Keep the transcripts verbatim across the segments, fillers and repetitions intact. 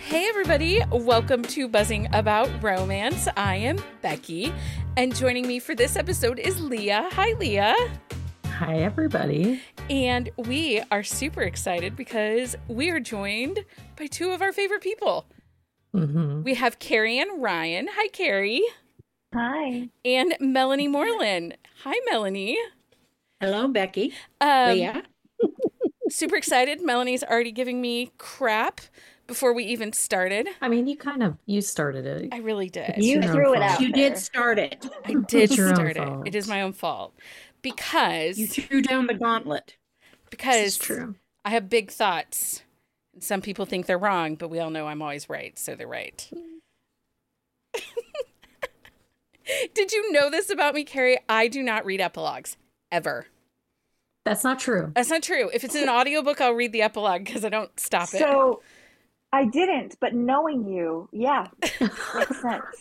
Hey everybody, welcome to Buzzing About Romance. I am Becky, and joining me for this episode is Leah. Hi Leah. Hi everybody. And we are super excited because we are joined by two of our favorite people. Mm-hmm. We have Carrie and Ryan. Hi Carrie. Hi. And Melanie Moreland. Hi Melanie. Hello Becky. Um, Leah. Super excited. Melanie's already giving me crap before we even started. I mean, you kind of, you started it. I really did. It's You your threw own it out. fault. You there. did start it. I did It's your own start it. fault. It is my own fault. Because You threw down the gauntlet. This because is true. I have big thoughts. And some people think they're wrong, but we all know I'm always right, so they're right. Did you know this about me, Carrie? I do not read epilogues ever. That's not true. That's not true. If it's an audiobook, I'll read the epilogue because I don't stop it. So I didn't, but knowing you, yeah, makes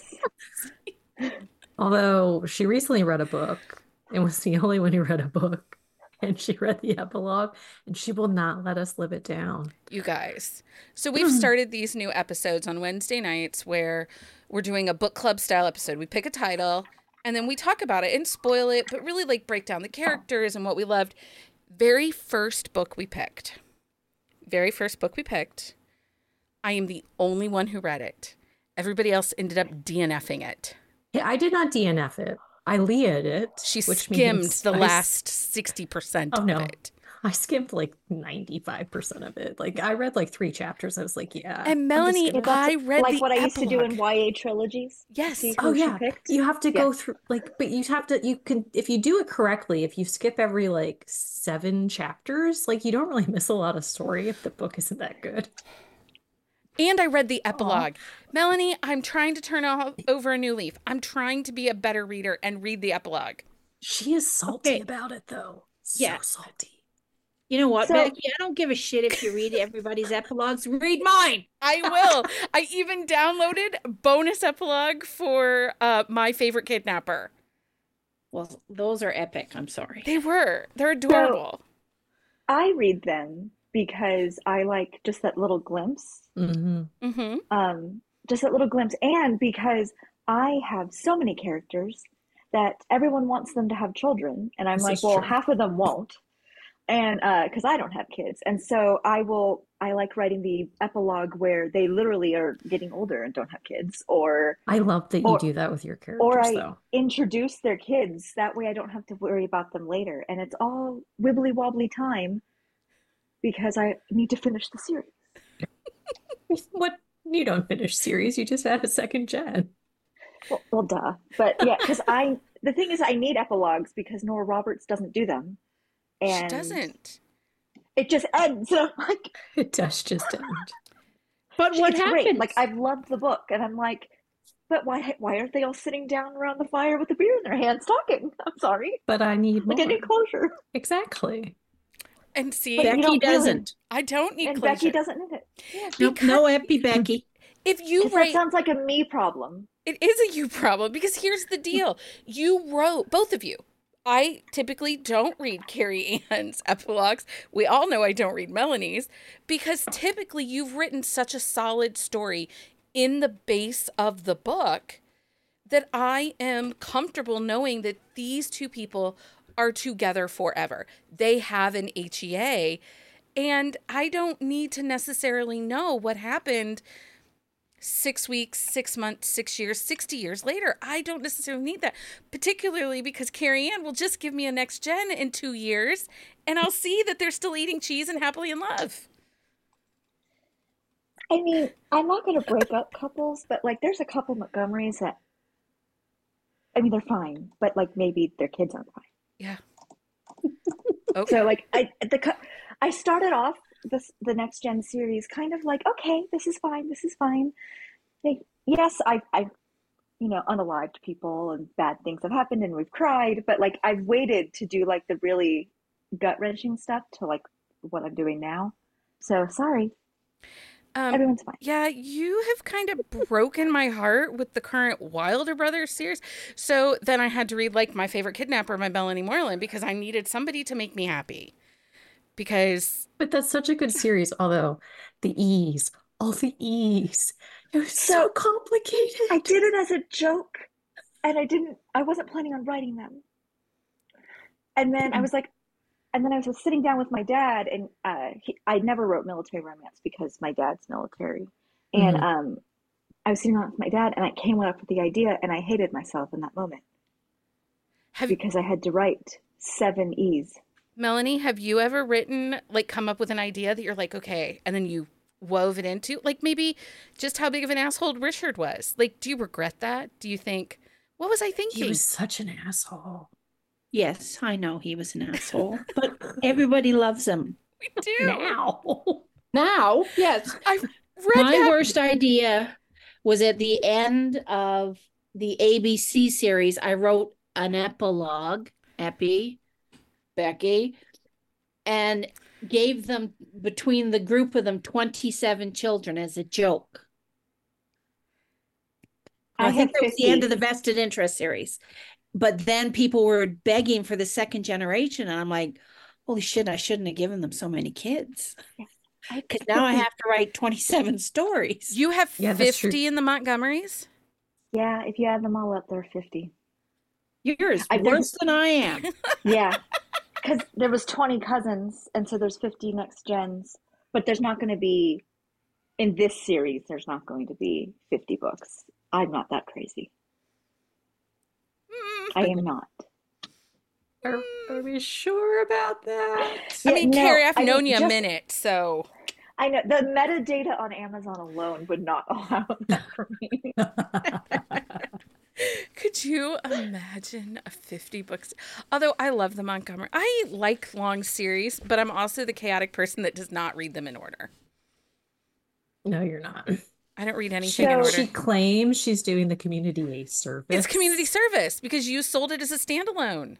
sense. Although she recently read a book and was the only one who read a book. And she read the epilogue and she will not let us live it down. You guys. So we've started these new episodes on Wednesday nights where we're doing a book club style episode. We pick a title and then we talk about it and spoil it, but really like break down the characters and what we loved. Very first book we picked. Very first book we picked. I am the only one who read it. Everybody else ended up DNFing it. Yeah, I did not D N F it. I Lea'd it. She which skimmed means the I s- last sixty percent Oh, no. of it. I skimmed like ninety-five percent of it. Like I read like three chapters. I was like, yeah. I'm And just Melanie, gonna- That's I read like the what I used to do in epilogue. Y A trilogies. Yes. See Oh who she yeah, picked? you have to Yeah. go through like, but you have to, you can, if you do it correctly, if you skip every like seven chapters, like you don't really miss a lot of story if the book isn't that good. And I read the epilogue. Melanie, I'm trying to turn o- over a new leaf. I'm trying to be a better reader and read the epilogue. She is salty Okay. about it though. So Yeah. salty. You know what, So- Becky? I don't give a shit if you read everybody's epilogues. Read mine. I will. I even downloaded bonus epilogue for uh, My Favorite Kidnapper. Well, those are epic. I'm sorry. They were. They're adorable. I read them because I like just that little glimpse. Mm-hmm. Mm-hmm. Um, just that little glimpse, and because I have so many characters that everyone wants them to have children, and I'm This like, is well, true. half of them won't, and uh, because I don't have kids, and so I will. I like writing the epilogue where they literally are getting older and don't have kids, or I love that you Or- do that with your or characters I though. introduce their kids. That way, I don't have to worry about them later, and it's all wibbly wobbly time because I need to finish the series. What? You don't finish series, you just had a second gen. Well, well, duh. But yeah, because I the thing is, I need epilogues because Nora Roberts doesn't do them, She and doesn't. it just ends. And I'm like, It does just end. But what it's happens? great. Like I've loved the book, and I'm like, but why? Why aren't they all sitting down around the fire with a beer in their hands talking? I'm sorry. But I need Like more. I need closure, Exactly. And see, But you Becky don't really- doesn't. I don't need and closure. Becky doesn't need it. Yeah, Nope, no epi, Becky. If you 'cause that write, sounds like a me problem. it is a you problem because here's the deal. You wrote, both of you. I typically don't read Carrie Ann's epilogues. We all know I don't read Melanie's because typically you've written such a solid story in the base of the book that I am comfortable knowing that these two people are together forever. They have an H E A, and I don't need to necessarily know what happened six weeks, six months, six years, sixty years later. I don't necessarily need that, particularly because Carrie Ann will just give me a next gen in two years, and I'll see that they're still eating cheese and happily in love. I mean, I'm not going to break up couples, but like, there's a couple Montgomerys that, I mean, they're fine, but like maybe their kids aren't fine. Yeah. Okay. So like I the cu- I started off this the next gen series kind of like, okay, this is fine, this is fine. Like, yes, I I you know unalived people and bad things have happened and we've cried, but like I've waited to do like the really gut wrenching stuff to like what I'm doing now. So sorry, Um, everyone's fine. yeah, you have kind of broken my heart with the current Wilder Brothers series. So then I had to read like My Favorite Kidnapper by Melanie Moreland because I needed somebody to make me happy. Because But that's such a good series, although the E's all the E's. It was so So complicated. I did it as a joke, and I didn't, I wasn't planning on writing them. And then I was like, and then I was sitting down with my dad, and uh, he, I never wrote military romance because my dad's military. And Mhm. um, I was sitting down with my dad, and I came up with the idea, and I hated myself in that moment Have because I had to write seven E's. Melanie, have you ever written, like, come up with an idea that you're like, okay, and then you wove it into, like, maybe just how big of an asshole Richard was? Like, do you regret that? Do you think, what was I He thinking? was such an asshole. Yes, I know he was an asshole, but everybody loves him. We do. Now. Now, yes. I've read My that. worst idea was at the end of the A B C series. I wrote an epilogue, Epi, Becky, and gave them, between the group of them, twenty-seven children as a joke. I, I think had that was the end fifty. of the vested interest series. But then people were begging for the second generation, and I'm like, holy shit, I shouldn't have given them so many kids. I Because now I have to write twenty-seven stories. You have Yeah, that's true. fifty in the Montgomerys? Yeah, if you add them all up, they're fifty. You're I- worse than I am. Yeah, because there was twenty cousins, and so there's fifty next gens. But there's not going to be, in this series, there's not going to be fifty books. I'm not that crazy. Mm. I am not. Are, are we sure about that? I Yeah, mean, no, Carrie, I've I mean, known you a just- minute, so. I know the metadata on Amazon alone would not allow that for me. Could you imagine a fifty books? Although I love the Montgomery. I like long series, but I'm also the chaotic person that does not read them in order. No, you're not. I don't read anything in So- order. She claims she's doing the community a service. It's community service because you sold it as a standalone.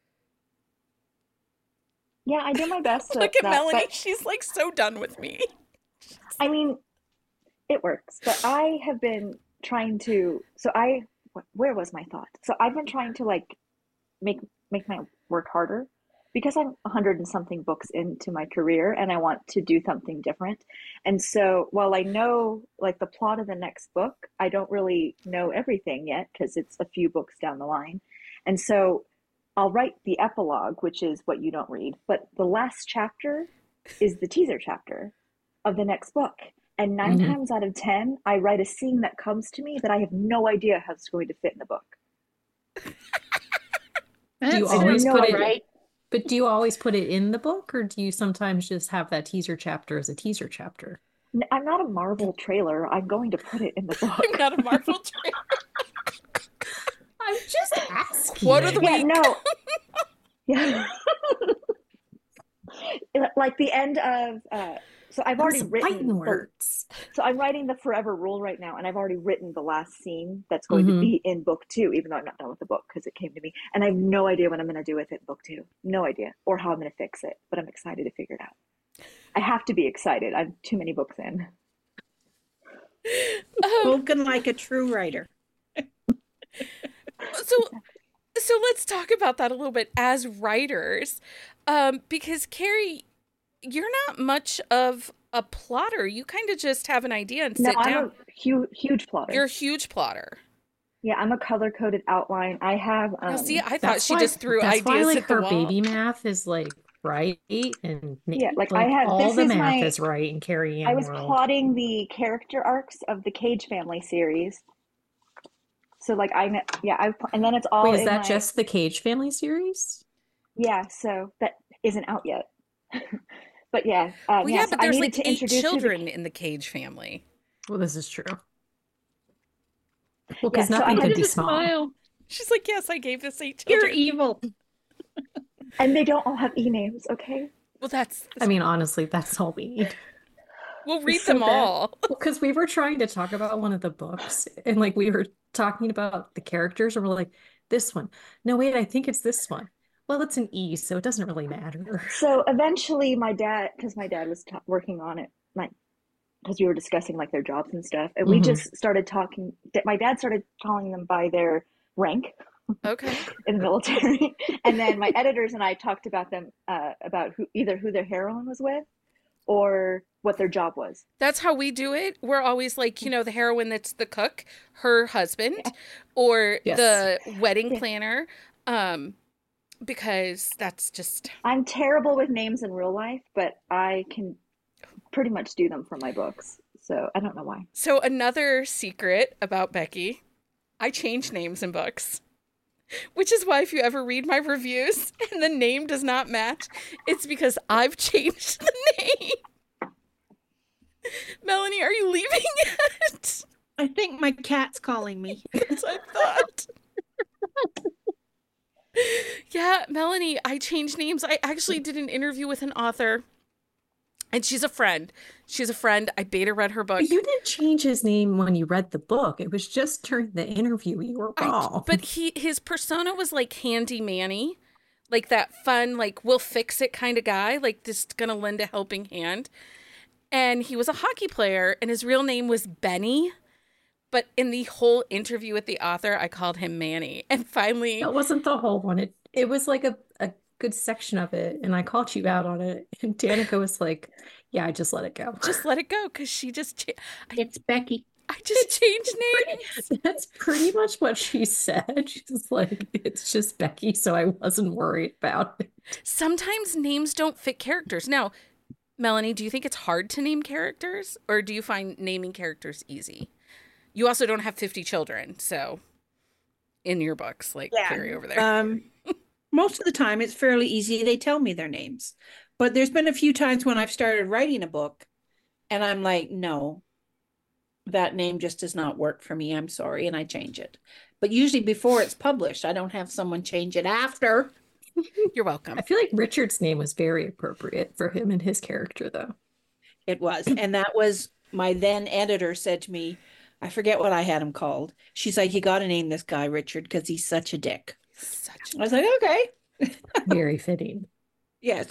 Yeah, I do my best. to Look at that, Melanie. but- She's like so done with me. I mean, it works, but I have been trying to. So I, wh- where was my thought? So I've been trying to like make make my work harder because I'm a hundred and something books into my career, and I want to do something different. And so while I know like the plot of the next book, I don't really know everything yet because it's a few books down the line. And so I'll write the epilogue, which is what you don't read, but the last chapter is the teaser chapter of the next book. And nine Mhm. times out of ten, I write a scene that comes to me that I have no idea how it's going to fit in the book. That's you always no put idea. it right? But do you always put it in the book, or do you sometimes just have that teaser chapter as a teaser chapter? N- I'm not a Marvel trailer. I'm going to put it in the book. I'm not a Marvel trailer. I'm just asking. What are the Yeah, week? no. Yeah. Like the end of, uh, so I've already Those written, fighting the- words. so I'm writing the Forever Rule right now, and I've already written the last scene that's going to Mhm. be in book two, even though I'm not done with the book because it came to me. And I have no idea what I'm going to do with it in book two. No idea. Or how I'm going to fix it, but I'm excited to figure it out. I have to be excited. I'm too many books in. Um, spoken like a true writer. so so let's talk about that a little bit as writers, um, because Carrie, you're not much of a plotter. You kind of just have an idea and No, sit I'm down. a huge, huge plotter. You're a huge plotter. Yeah, I'm a color-coded outline. I have, um, Now, see, I thought That's she why- just threw that's ideas why, like, at the her wall. baby math is like right, and Yeah, like, I have- all this the is math my- is right in Carrie Ann I was world. plotting the character arcs of the Cage Family series. So like I, kn- yeah, I, and then it's all Wait, is in that my- just the Cage Family series? Yeah, so that isn't out yet. But yeah, um, Well, yeah, yeah, so but I there's needed like to eight introduce who the- children in the Cage family. Well, this is true. Well, because Yeah, so I nothing had could to be Just small. smile. She's like, yes, I gave this eight You're children. evil. and they don't all have e names. Okay, Well, that's, I mean, honestly, that's all we need. we'll read so them bad. all. Because we were trying to talk about one of the books, and like we were talking about the characters, and we're like, this one. No, wait, I think it's this one. Well, it's an E, so it doesn't really matter. so eventually my dad, because my dad was t- working on it, like because we were discussing like their jobs and stuff, and we Mhm. just started talking. My dad started calling them by their rank Okay. in the military, and then my editors and I talked about them uh, about who either who their heroine was with or what their job was. That's how we do it. We're always like, you know, the heroine that's the cook, her husband, or Yes. the wedding Yeah. planner, um, because that's just. I'm terrible with names in real life, but I can pretty much do them for my books. So I don't know why. So another secret about Becky, I change names in books. Which is why if you ever read my reviews and the name does not match, it's because I've changed the name. Melanie, are you leaving yet? I think my cat's calling me. That's what I thought. Yeah, Melanie, I changed names. I actually did an interview with an author, and she's a friend. She's a friend. I beta read her book. But you didn't change his name when you read the book. It was just during the interview you were I, wrong. but he his persona was like Handy Manny, like that fun, like we'll fix it kind of guy, like just gonna lend a helping hand. And he was a hockey player, and his real name was Benny. But in the whole interview with the author, I called him Manny. And finally, That wasn't the whole one. It it was like a, a good section of it, and I called you out on it. And Danica was like, "Yeah, I just let it go." just let it go because she just cha- I, It's Becky. I just changed names. That's pretty much what she said. She's like, "It's just Becky," so I wasn't worried about it. Sometimes names don't fit characters. Now, Melanie, do you think it's hard to name characters, or do you find naming characters easy? You also don't have fifty children, so in your books, like Yeah. Carrie over there. Um, most of the time, it's fairly easy. They tell me their names. But there's been a few times when I've started writing a book and I'm like, no, that name just does not work for me. I'm sorry. And I change it. But usually before it's published, I don't have someone change it after. You're welcome. I feel like Richard's name was very appropriate for him and his character, though. It was. And that was my then editor said to me, I forget what I had him called. She's like, you got to name this guy Richard because he's such a dick. Such I was like, okay. Very fitting. Yes.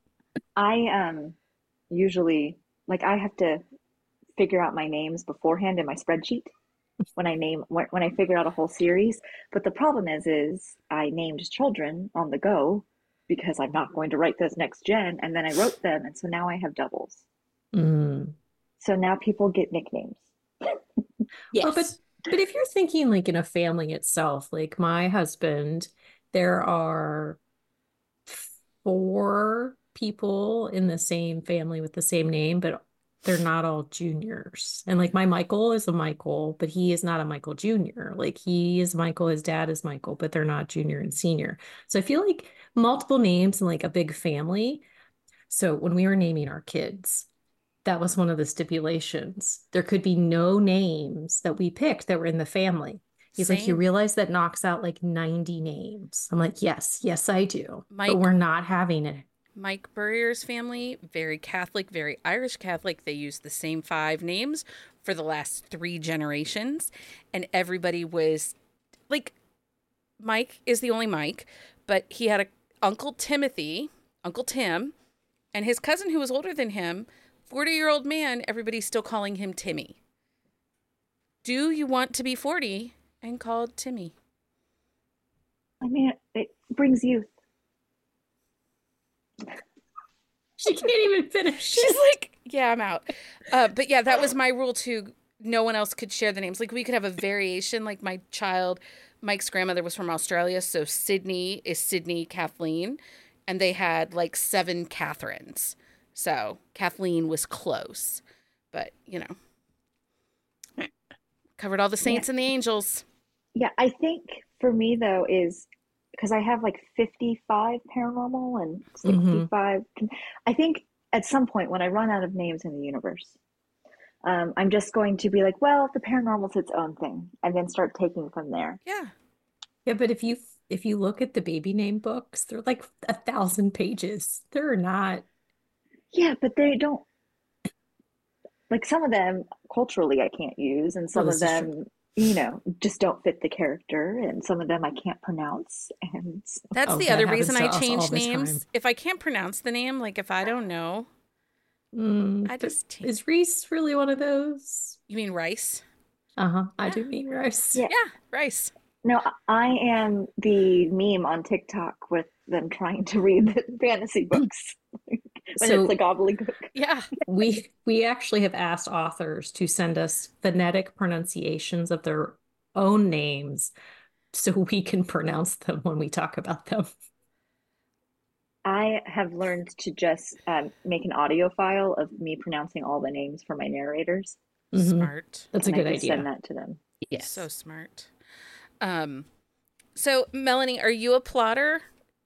I um usually like I have to figure out my names beforehand in my spreadsheet when I name when, when I figure out a whole series. But the problem is is I named children on the go because I'm not going to write this next gen, and then I wrote them, and so now I have doubles. Mm. So now people get nicknames. Yes. Well, but but if you're thinking like in a family itself, like my husband, there are four people in the same family with the same name, but they're not all juniors. And like my Michael is a Michael, but he is not a Michael Junior Like he is Michael, his dad is Michael, but they're not junior and senior. So I feel like multiple names and like a big family. So when we were naming our kids, that was one of the stipulations. There could be no names that we picked that were in the family. He's like, you Same. realize that knocks out like ninety names. I'm like, yes, yes, I do. Mike- But we're not having it. Mike Burrier's family, very Catholic, very Irish Catholic. They used the same five names for the last three generations. And everybody was like, Mike is the only Mike, but he had a Uncle Timothy, Uncle Tim, and his cousin who was older than him, forty-year-old man, everybody's still calling him Timmy. Do you want to be forty and called Timmy? I mean, it brings youth. She can't even finish. She's like, yeah, I'm out. Uh, but yeah, that was my rule too. No one else could share the names. Like we could have a variation. Like my child, Mike's grandmother was from Australia, so Sydney is Sydney Kathleen, and they had like seven Catherines. So Kathleen was close, but you know, covered all the saints and the angels. Yeah, I think for me though is because I have like fifty-five paranormal and sixty-five. I think at some point when I run out of names in the universe, um, I'm just going to be like, well, the paranormal's its own thing, and then start taking from there. Yeah. Yeah, but if you if you look at the baby name books, they're like a thousand pages. They're not. Yeah, but they don't like some of them culturally I can't use, and some Well, of this is them, you know, just don't fit the character, and some of them I can't pronounce. And That's Oh, the that other happens reason to I us all change the names. time. If I can't pronounce the name, like if I don't know, Mm, I but just change. is Reese really one of those? You mean Rice? Uh-huh. I do mean Rice. Yeah. Yeah, Rice. no, I am the meme on TikTok with them trying to read the fantasy books. when So it's a gobbledygook. Yeah. we we actually have asked authors to send us phonetic pronunciations of their own names so we can pronounce them when we talk about them. I have learned to just um, make an audio file of me pronouncing all the names for my narrators, Mhm. Smart. That's a and I good just send idea. that to them. Yes. So smart. Um, so Melanie, are you a plotter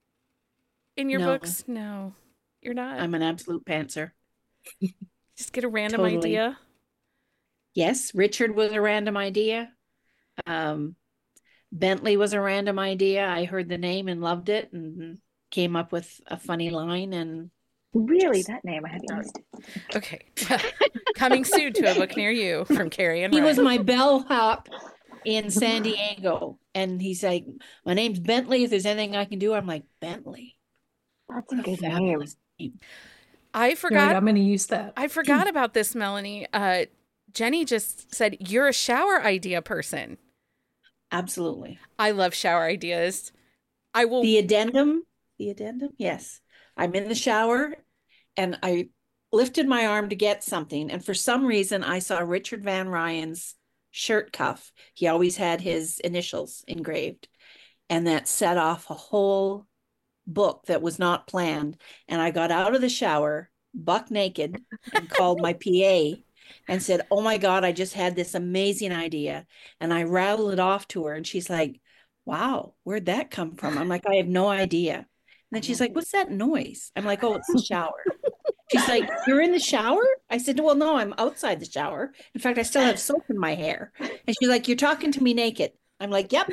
in your No. books? No, you're not. I'm an absolute pantser. Just get a random Totally. idea. Yes, Richard was a random idea. Um, Bentley was a random idea. I heard the name and loved it and came up with a funny line and Really, Just- that name I hadn't used. Okay. Coming soon to a book near you from Carrie and he was Ryan. my bellhop in San Diego. And he's like, my name's Bentley. If there's anything I can do, I'm like, Bentley. That's a What a good name. fabulous name. I You're like, forgot. I'm going to use that. I forgot about this, Melanie. Uh, Jenny just said you're a shower idea person. Absolutely. I love shower ideas. I will. The addendum, the addendum, yes. I'm in the shower and I lifted my arm to get something. And for some reason, I saw Richard Van Ryan's shirt cuff. He always had his initials engraved. And that set off a whole book that was not planned. And I got out of the shower, buck naked, and called my P A and said, oh my God, I just had this amazing idea. And I rattled it off to her. And she's like, wow, where'd that come from? I'm like, I have no idea. And then she's like, what's that noise? I'm like, oh, it's the shower. She's like, you're in the shower? I said, well, no, I'm outside the shower. In fact, I still have soap in my hair. And she's like, you're talking to me naked. I'm like, yep.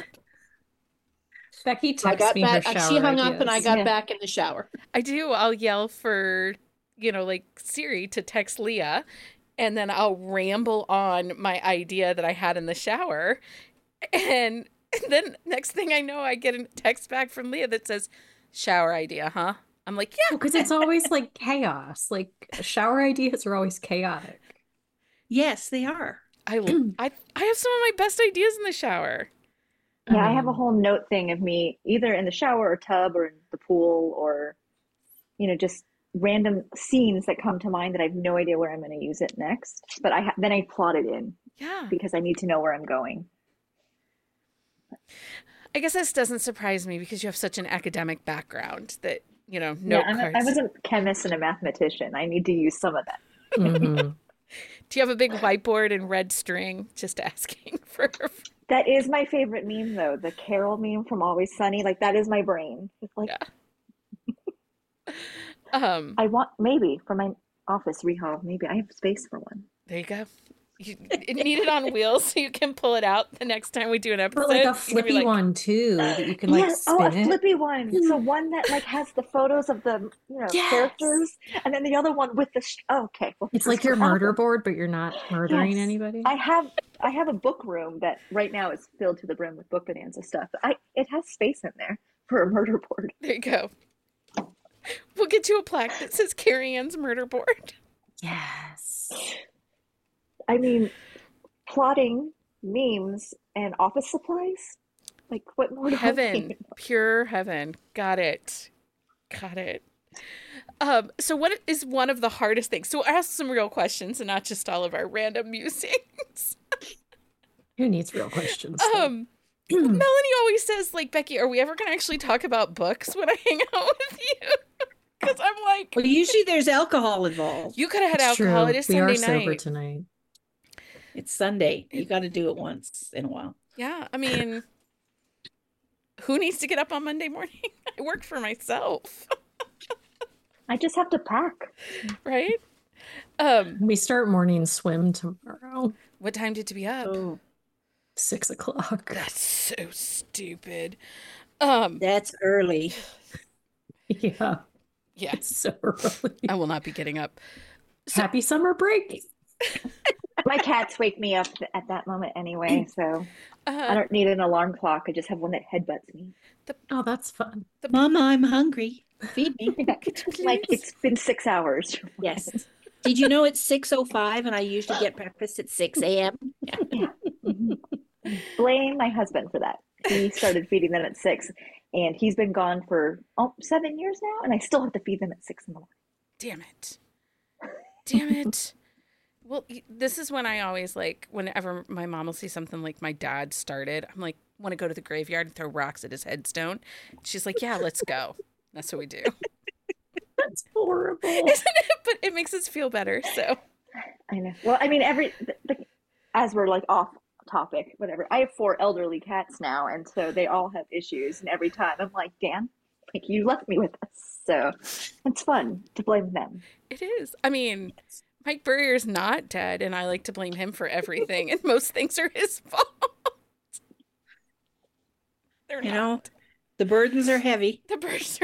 Becky I texts got me her back. shower She hung up and I ideas. got Yeah. back in the shower. I do. I'll yell for, you know, like Siri to text Leah, and then I'll ramble on my idea that I had in the shower. And then next thing I know, I get a text back from Leah that says, shower idea, huh? I'm like, yeah. Because it's always like chaos. Like shower ideas are always chaotic. Yes, they are. I, I, I have some of my best ideas in the shower. Yeah, I have a mean, whole note thing of me either in the shower or tub or in the pool or, you know, just random scenes that come to mind that I have no idea where I'm going to use it next. But I ha then I plot it in Yeah. because I need to know where I'm going. I guess this doesn't surprise me because you have such an academic background that, you know, Yeah, note I'm a, I cards. was a chemist and a mathematician. I need to use some of that. mhm. Do you have a big whiteboard and red string? Just asking for. That is my favorite meme, though. The Carol meme from Always Sunny. Like, that is my brain. It's like, Yeah. Um, I want, maybe, for my office rehaul, maybe I have space for one. there you go. You it need it on wheels so you can pull it out the next time we do an episode. But like a You can be flippy like, one too that you can like Yes, oh, a spin it. flippy one. So one that like has the photos of the, you know, Yes. characters, and then the other one with the, sh oh, okay. Well, It's like that's your what murder happened. board, but you're not murdering Yes. anybody. I have I have a book room that right now is filled to the brim with Book Bonanza stuff. I it has space in there for a murder board. There you go. We'll get you a plaque that says Carrie Ann's murder board. Yes. I mean, plotting memes and office supplies. Like what more do I Heaven, need? pure heaven. Got it. Got it. Um, so what is one of the hardest things? So ask some real questions and not just all of our random musings. Who needs real questions? though? Um, Melanie always says, like, Becky, are we ever going to actually talk about books when I hang out with you? Because I'm like, Well, usually there's alcohol involved. you could have had It's alcohol. true. It is We are Sunday sober night. tonight. It's Sunday. You got to do it once in a while. Yeah, I mean, who needs to get up on Monday morning? I work for myself, I just have to pack. right? Um, We start morning swim tomorrow, what time did you be up? Oh, six o'clock. That's so stupid. Um, that's early. Yeah, yeah, it's so early. I will not be getting up. Happy summer break. My cats wake me up at that moment anyway, so I Uh, don't need an alarm clock. I just have one that headbutts me. Oh, that's fun. Mama, I'm hungry. Feed me. Like it's been six hours. Yes. Did you know it's six oh five and I usually get breakfast at six A M? Mhm. Blame my husband for that. He started feeding them at six, and he's been gone for oh, seven years now, and I still have to feed them at six in the morning. Damn it. Damn it. Well, y- this is when I always like, whenever my mom will see something like my dad started, I'm like, want to go to the graveyard and throw rocks at his headstone. She's like, yeah, let's go. That's what we do. That's horrible. Isn't it? But it makes us feel better. So, I know. Well, I mean, every the, the, as we're like off topic, whatever. I have four elderly cats now, and so they all have issues. And every time I'm like, Dan, like you left me with this, so it's fun to blame them. it is. I mean, Mike Burrier's not dead, and I like to blame him for everything, and most things are his fault. They're You not. know, the burdens are heavy. The birds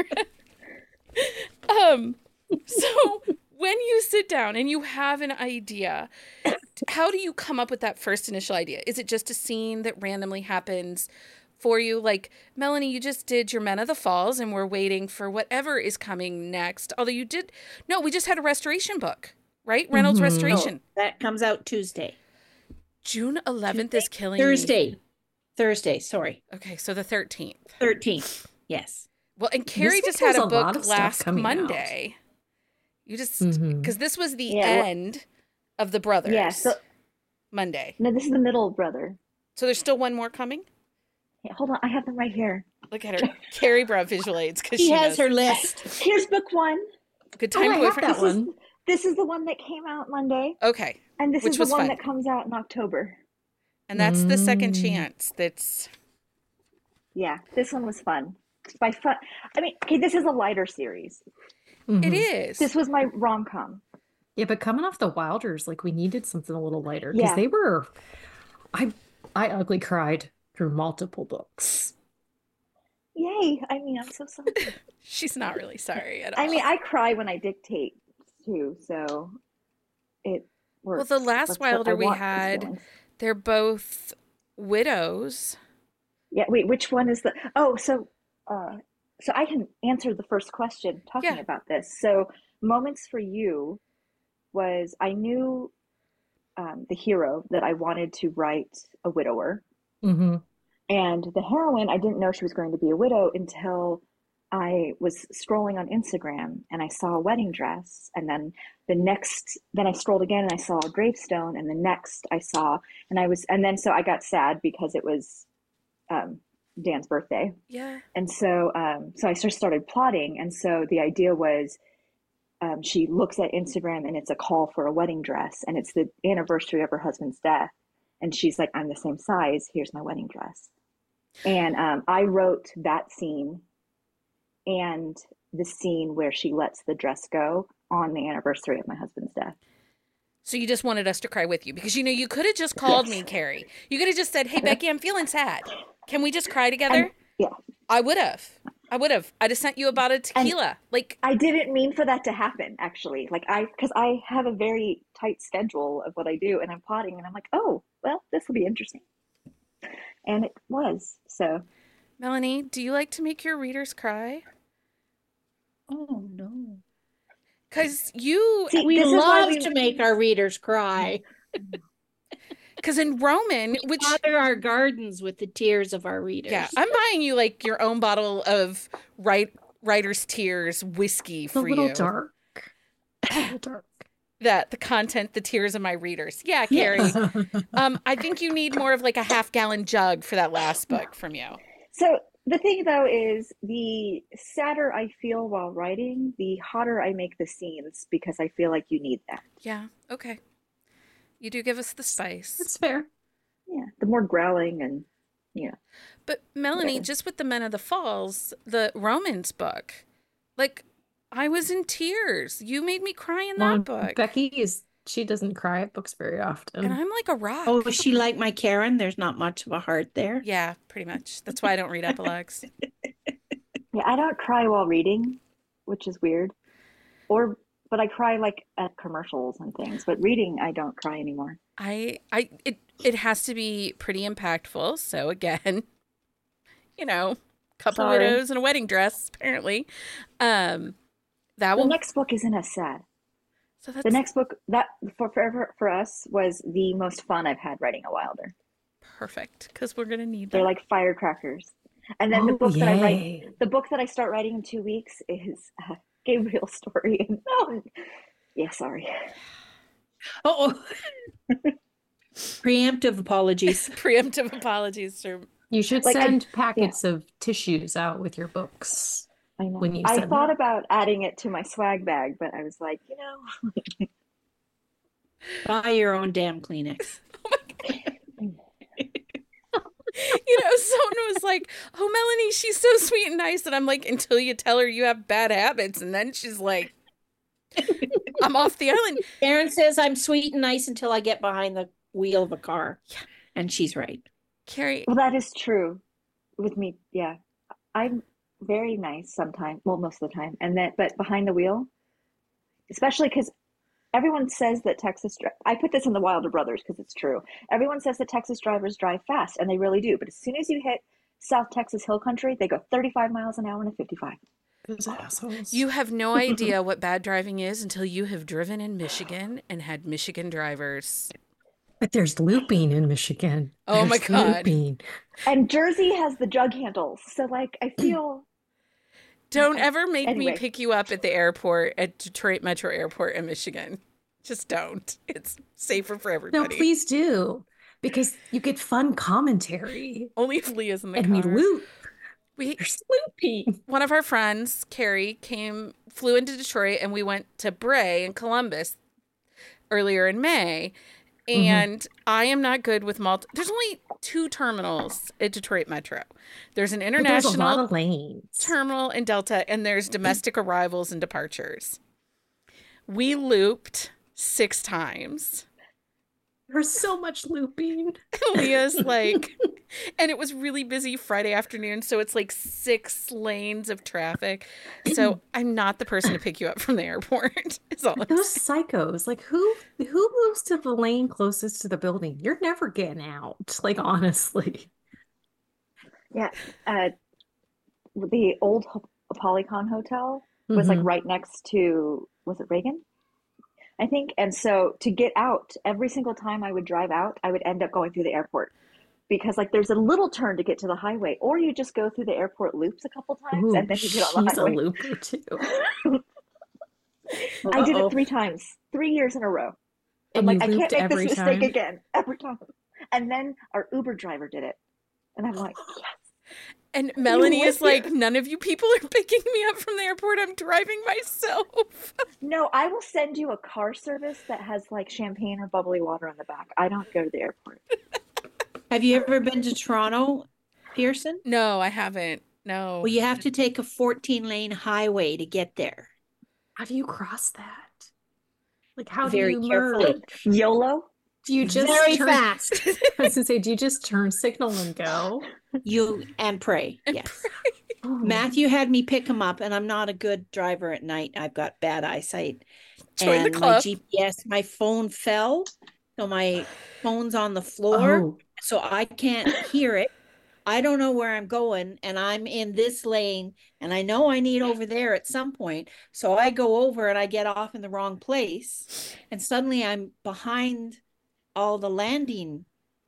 are. um. So when you sit down and you have an idea, how do you come up with that first initial idea? Is it just a scene that randomly happens for you? Like, Melanie, you just did your Men of the Falls, and we're waiting for whatever is coming next. Although you did, no, we just had a restoration book, right? Reynolds Mhm. Restoration. That comes out Tuesday. June eleventh is killing me. Thursday. Thursday, sorry. Okay, so the thirteenth. thirteenth. Yes. Well, and This Carrie week just had there's a a lot book of stuff last coming out. Monday. You just, Mhm. because this was the Yeah, well- end of the brothers. Yeah. So Monday. no, this is the middle brother. So there's still one more coming? Yeah, hold on, I have them right here. Look at her. Carrie brought visual aids because She she has knows. her list. Here's book one. Good Oh, time I have boyfriend. that one. This is the one that came out Monday, Okay. and this Which is the was one fun. that comes out in October. And that's the second Mm. chance. That's Yeah, this one was fun. By fun, I mean, okay, this is a lighter series. it Mhm. is. This was my rom-com. Yeah, but coming off the Wilders, like we needed something a little lighter because Yeah. they were. I I ugly cried through multiple books. Yay! I mean, I'm so sorry. She's not really sorry at all. I mean, I cry when I dictate too, so it Well, works. the last That's what I Wilder we want these had, feelings. they're both widows. Yeah, wait, which one is the? Oh, so, uh, so I can answer the first question talking Yeah. about this. So, Moments for You was I knew um, the hero that I wanted to write a widower, Mm-hmm. and the heroine I didn't know she was going to be a widow until I was scrolling on Instagram and I saw a wedding dress, and then the next, then I scrolled again and I saw a gravestone, and the next I saw, and I was, and then so I got sad because it was um, Dan's birthday. Yeah. And so, um, so I just started plotting. And so the idea was, um, she looks at Instagram and it's a call for a wedding dress, and it's the anniversary of her husband's death. And she's like, I'm the same size. Here's my wedding dress. And um, I wrote that scene and the scene where she lets the dress go on the anniversary of my husband's death. So you just wanted us to cry with you because you know you could have just called me, Carrie. You could have just said, "Hey, Becky, I'm feeling sad. Can we just cry together?" And, yeah. I would have. I would have. I'd have sent you a bottle of tequila. Like, I didn't mean for that to happen, actually. Like I, because I have a very tight schedule of what I do, and I'm plotting, and I'm like, oh, well, this will be interesting, and it was. So Melanie, do you like to make your readers cry? Oh no. Because you, See, We this is why love we- to make our readers cry. because in Roman, which Water our gardens with the tears of our readers. yeah, I'm buying you like your own bottle of write writer's tears whiskey It's a for little you. dark. A little dark. That the content, the tears of my readers. Yeah, Carrie. um, I think you need more of like a half gallon jug for that last book from you. So the thing though is the sadder I feel while writing, the hotter I make the scenes because I feel like you need that. Yeah. Okay. You do give us the spice. That's fair. Yeah. The more growling and yeah. But Melanie, Yeah. just with the Men of the Falls, the Romans book, like I was in tears. You made me cry in that Well, book. Becky is she doesn't cry at books very often. And I'm like a rock. Oh, is she like my Karen? There's not much of a heart there. Yeah, pretty much. That's why I don't read epilogues. Yeah, I don't cry while reading, which is weird. Or but I cry like at commercials and things, but reading I don't cry anymore. I I it it has to be pretty impactful. So again, you know, couple Sorry. widows and a wedding dress, apparently. Um that The will next book isn't as sad. so that's The next book that for for for us was the most fun I've had writing a Wilder. perfect because we're gonna need They're that. like firecrackers. And then the Oh, book that I yay. write, the book that I start writing in two weeks is uh, Gabriel story. And no, yeah, sorry. Oh, preemptive apologies. Preemptive apologies to You should Like, I- send packets of tissues out with your books I know. when you I send thought them. about adding it to my swag bag, but I was like, you know, Buy your own damn Kleenex. you know, someone was like, "Oh, Melanie, she's so sweet and nice," and I'm like, "Until you tell her you have bad habits," and then she's like, "I'm off the island." Erin says I'm sweet and nice until I get behind the wheel of a car. Yeah. And she's right. Carrie, well, that is true with me. Yeah, I'm very nice sometimes. Well, most of the time, and then but behind the wheel, especially because everyone says that Texas. dri- I put this in the Wilder Brothers because it's true. Everyone says that Texas drivers drive fast, and they really do. But as soon as you hit South Texas Hill Country, they go thirty-five miles an hour and a fifty-five. Those assholes. you have no idea what bad driving is until you have driven in Michigan and had Michigan drivers. But there's looping in Michigan. Oh my There's God. looping. And Jersey has the jug handles, so like I feel. Don't ever make me Anyway. pick you up at the airport at Detroit Metro Airport in Michigan. Just don't. It's safer for No, everybody. please do. Because you get fun commentary. Only if Leah's in the And we car. loop. We There's looping. one of our friends, Carrie, came flew into Detroit, and we went to Bray in Columbus earlier in May. And I am not good with multi. There's only two terminals at Detroit Metro. There's an But there's a lot international of lanes. terminal in Delta, and there's domestic arrivals and departures. We looped six times. There's so much looping. Leah's like, and it was really busy Friday afternoon, so it's like six lanes of traffic. So I'm not the person to pick you up from the airport. Is all I'm Those saying. psychos, like who who moves to the lane closest to the building? You're never getting out. Like honestly. Yeah, uh, the old Ho- Polycon Hotel was like Mhm. right next to, was it Reagan? I think. And so to get out, every single time I would drive out, I would end up going through the airport because like there's a little turn to get to the highway, or you just go through the airport loops a couple times Ooh, and then you get on the she's a highway. looper too. I did Uh-oh. it three times, three years in a row. I'm And like, you I can't looped make this every mistake time. again, every time. And then our Uber driver did it. And I'm like, yes. And Melanie is went like, none of you people are picking me up from the airport. I'm driving myself. No, I will send you a car service that has like champagne or bubbly water on the back. I don't go to the airport. Have you ever been to Toronto, Pearson? No, I haven't. No. Well, you have to take a fourteen lane highway to get there. How do you cross that? Like how Very do you carefully. merge? YOLO? Do you just Very turn fast. I was gonna say, do you just turn signal and go? You and pray. And Yes. Oh. Matthew had me pick him up, and I'm not a good driver at night. I've got bad eyesight. Join the and my club. G P S, my phone fell. So my phone's on the floor. Oh, So I can't hear it. I don't know where I'm going, and I'm in this lane, and I know I need over there at some point. So I go over and I get off in the wrong place, and suddenly I'm behind all the landing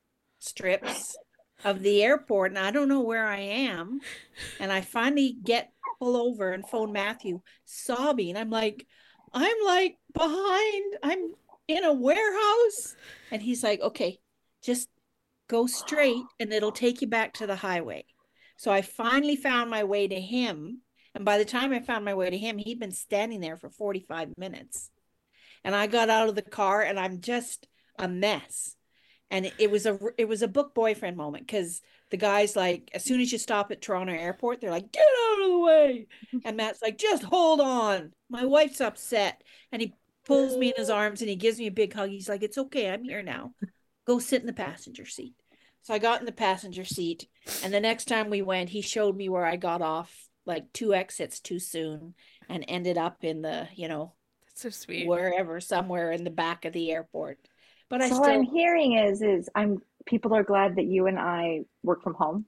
strips of the airport, and I don't know where I am. And I finally get pull over and phone Matthew, sobbing. I'm like, I'm like behind. I'm in a warehouse, and he's like, okay, just go straight and it'll take you back to the highway. So I finally found my way to him. And by the time I found my way to him, he'd been standing there for forty-five minutes. And I got out of the car and I'm just a mess. And it was a it was a book boyfriend moment because the guy's like, as soon as you stop at Toronto Airport, they're like, get out of the way. And Matt's like, just hold on. My wife's upset. And he pulls me in his arms and he gives me a big hug. He's like, it's okay. I'm here now. Go sit in the passenger seat. So I got in the passenger seat, and the next time we went, he showed me where I got off like two exits too soon and ended up in the, you know, That's so sweet. wherever, somewhere in the back of the airport. But I So what I'm still, hearing is is I'm people are glad that you and I work from home.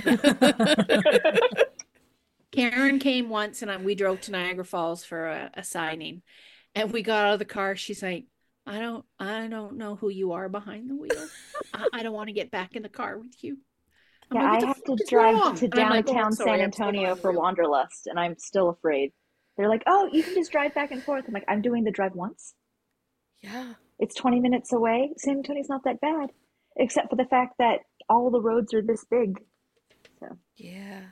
Karen came once and I, we drove to Niagara Falls for a, a signing, and we got out of the car. She's like, I don't, I don't know who you are behind the wheel. I, I don't want to get back in the car with you. I'm Yeah, like, I "What the have to fuck is drive wrong?" to And I'm like, "Oh, downtown sorry, San I'm still Antonio behind the for wheel." Wanderlust, and I'm still afraid. They're like, oh, you can just drive back and forth. I'm like, I'm doing the drive once. Yeah. It's twenty minutes away. San Antonio's not that bad, except for the fact that all the roads are this big. So Yeah.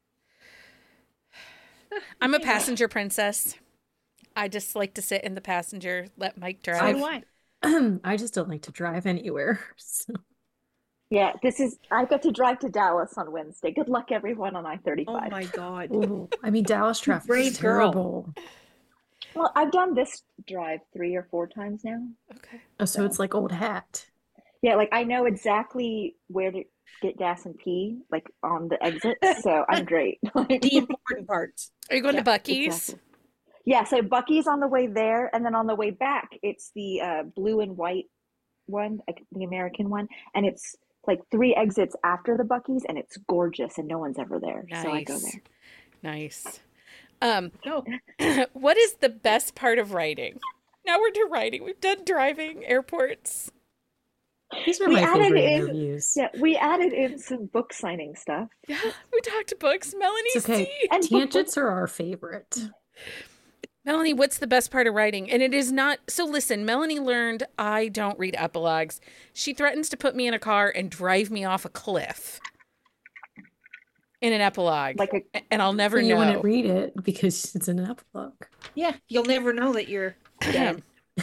I'm a passenger princess. I just like to sit in the passenger, let Mike So drive. do I. I just don't like to drive anywhere. So. yeah, this is, I get to drive to Dallas on Wednesday. Good luck, everyone, on I Oh thirty-five. my God. Ooh, I mean, Dallas traffic is brave girl. terrible. Well, I've done this drive three or four times now. Okay. Oh, so it's like old hat. Yeah, like I know exactly where to get gas and pee, like on the exits. So I'm great. Like, The important parts. Are you going yeah, to Buc-ee's? exactly. Yeah, so Buc-ee's on the way there, and then on the way back, it's the uh, blue and white one, like the American one, and it's like three exits after the Buc-ee's, and it's gorgeous, and no one's ever there. So I go Nice. there. Nice. Um, No. what is the best part of writing? Now we're to writing. We've done driving, airports. These are We my added favorite in- interviews. Yeah, we added in some book signing stuff. Yeah, we talked books. Melanie It's okay. C. And book- Tangents are our favorite. Melanie, what's the best part of writing? And it is not. So listen, Melanie learned I don't read epilogues. She threatens to put me in a car and drive me off a cliff in an epilogue. Like a, and I'll never But you know. wouldn't read it because it's an epilogue. Yeah, you'll never know that you're dead.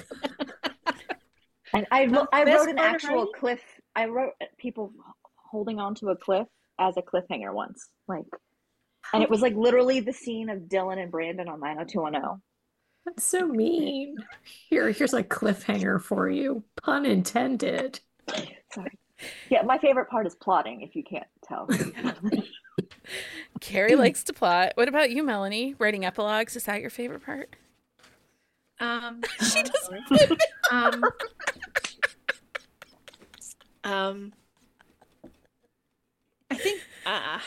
and I, The I best wrote an part of actual writing? cliff. I wrote people holding onto a cliff as a cliffhanger once. Like, and it was like literally the scene of Dylan and Brandon on nine oh two one oh. That's so mean. Here, here's a cliffhanger for you. Pun intended. Sorry. Yeah, my favorite part is plotting, if you can't tell. Carrie likes to plot. What about you, Melanie? Writing epilogues, is that your favorite part? Um, She oh, doesn't. sorry. um, um, I think uh,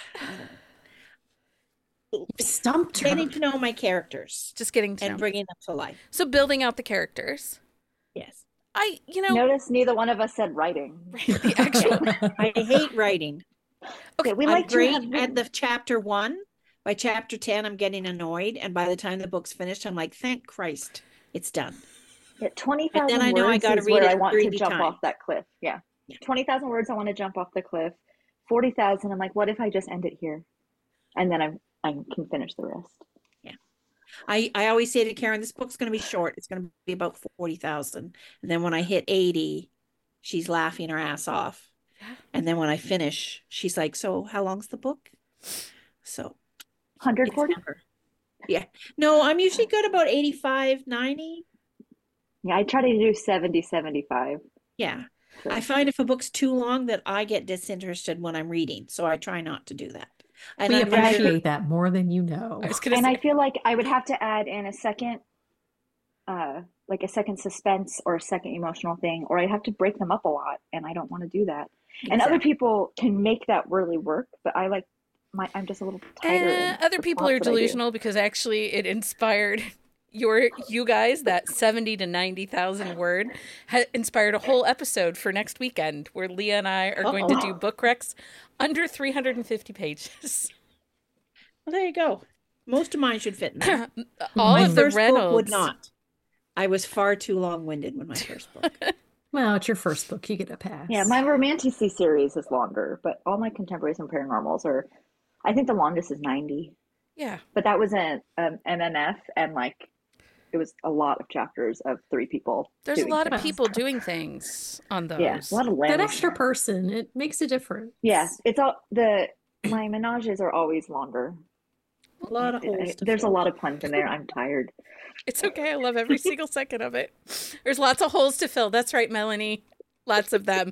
Stumped her. getting to know my characters Just getting to and know. bringing them to life. So building out the characters. Yes, I, you know, Notice neither one of us said writing. the actual. I hate writing. Okay, we I'm like to great have at written- the chapter one. By chapter ten, I'm getting annoyed, and by the time the book's finished, I'm like, "Thank Christ, it's done." Yeah, twenty And then thousand I know I words gotta is read where it I want three to jump times. off that cliff. Yeah. Yeah. twenty thousand words, I want to jump off the cliff. forty thousand, I'm like, what if I just end it here? And then I I can finish the rest. I, I always say to Karen, this book's going to be short. It's going to be about forty thousand. And then when I hit eighty, she's laughing her ass off. Yeah. And then when I finish, she's like, so how long's the book? So one it's hundred forty? never. Yeah. No, I'm usually good about eighty-five, ninety. Yeah, I try to do seventy, seventy-five. Yeah. So. I find if a book's too long that I get disinterested when I'm reading. So I try not to do that. And We I'd rather- appreciate that more than you know. I was gonna And say, I feel like I would have to add in a second, uh, like a second suspense or a second emotional thing, or I'd have to break them up a lot, and I don't want to do that. And other Exactly. people can make that really work, but I like my. I'm just a little tighter. eh, in other the people plots are that I do. delusional because actually it inspired your you guys that seventy to ninety thousand word ha- inspired a whole episode for next weekend where Leah and I are going to Uh-oh. do book recs under three hundred fifty pages. Well, there you go. Most of mine should fit in there. All My of the First book Reynolds would not. I was far too long-winded with my first book. Well, it's your first book. You get a pass. Yeah, my Romanticy series is longer, but all my contemporaries and paranormals are. I think the longest is ninety, Yeah. but that was an um, M M F, and like it was a lot of chapters of three people. There's a doing lot of things. people doing things on those. Yeah, a lot of That language. extra person, it makes a difference. Yeah, it's all the my menages are always longer. A lot of I- holes to There's a fill. lot of puns in there. I'm tired. It's okay. I love every single second of it. There's lots of holes to fill. That's right, Melanie. Lots of them.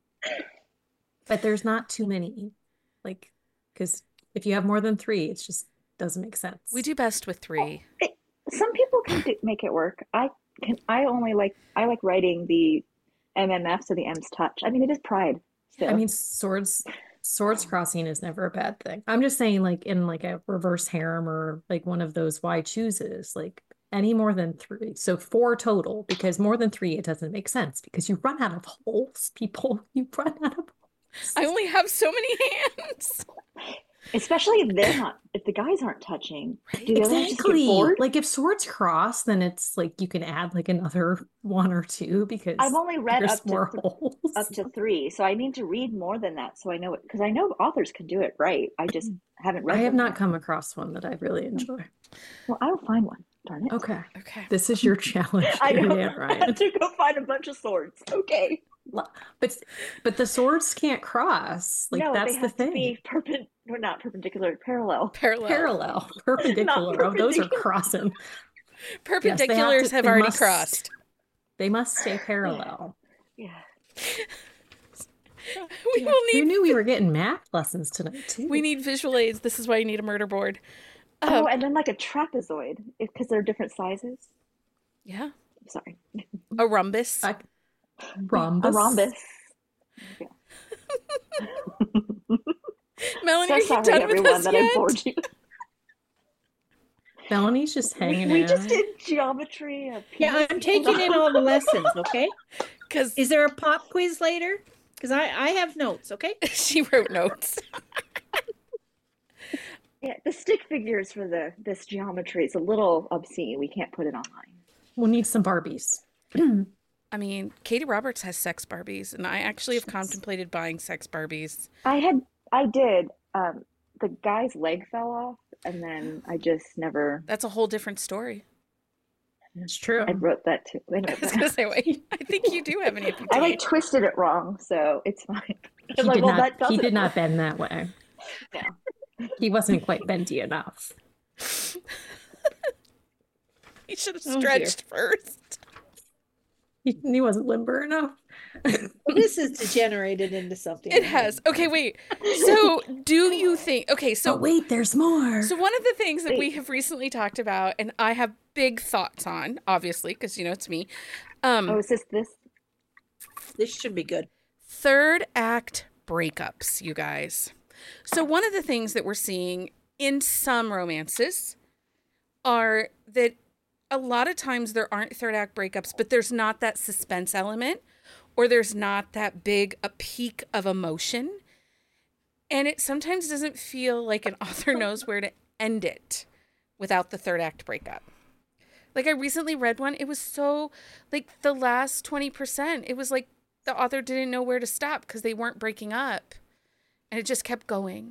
But there's not too many. Like, because if you have more than three, it just doesn't make sense. We do best with three. Some people can do, make it work. I can. I only like. I like writing the M M Fs or the M's touch. I mean, it is pride. Still. I mean, swords swords crossing is never a bad thing. I'm just saying, like in like a reverse harem or like one of those why chooses, like any more than three. So four total, because more than three, it doesn't make sense because you run out of holes, people. You run out of holes. I only have so many hands. Especially if they're not, if the guys aren't touching. Do the others just get Exactly. bored? Like if swords cross, then it's like you can add like another one or two because I've only read there's up to more th- holes. up to three, so I need to read more than that so I know it, because I know authors can do it right. I just haven't read I have them not yet. come across one that I really enjoy. Well, I'll find one. Darn it. Okay. Okay. This is your challenge, I know. Carrie Ann I have Ryan. to go find a bunch of swords. Okay. But but the swords can't cross. Like no, that's they the have to thing. be perpendicular, well, not perpendicular, parallel. Parallel. Parallel, perpendicular. Oh, those are perpendicular. crossing. Perpendiculars to- have they already must- crossed. They must stay parallel. Yeah. We will Who need knew we were getting math lessons tonight too? we need visual aids. This is why you need a murder board. Oh, Um, and then like a trapezoid, because they're different sizes. yeah. Sorry. A rhombus. I- rhombus. A rhombus. Yeah. Melanie, So are you sorry, done with everyone, us that I yet? bored you. Melanie's just We, hanging we out. just did geometry. Of Yeah, I'm penis. taking in all the lessons, okay? Because Is there a pop quiz later? Because I, I have notes, okay? she wrote notes. Yeah, the stick figures for the this geometry is a little obscene. We can't put it online. We'll need some Barbies. I mean, Katie Roberts has sex Barbies, and I actually have contemplated buying sex Barbies. I had, I did. Um, the guy's leg fell off, and then I just never. That's a whole different story. It's true. I wrote that too. Anyway, I was gonna say, wait, I think you do have an amputee. I like twisted it wrong, so it's fine. He I'm like, did well, not. that He doesn't did not work. bend that way. Yeah. He wasn't quite bendy enough. He should have Oh, dear. stretched first. He, he wasn't limber enough. Well, this has degenerated into something. It has. Okay, wait. So, do you think? Okay, so So wait, there's more. So one of the things that we have recently talked about, and I have big thoughts on, obviously, because you know it's me. Um, Oh, is this this? This should be good. third act breakups, you guys. So one of the things that we're seeing in some romances are that a lot of times there aren't third act breakups, but there's not that suspense element, or there's not that big a peak of emotion. And it sometimes doesn't feel like an author knows where to end it without the third act breakup. Like I recently read one, it was so like the last twenty percent, it was like the author didn't know where to stop because they weren't breaking up. And it just kept going.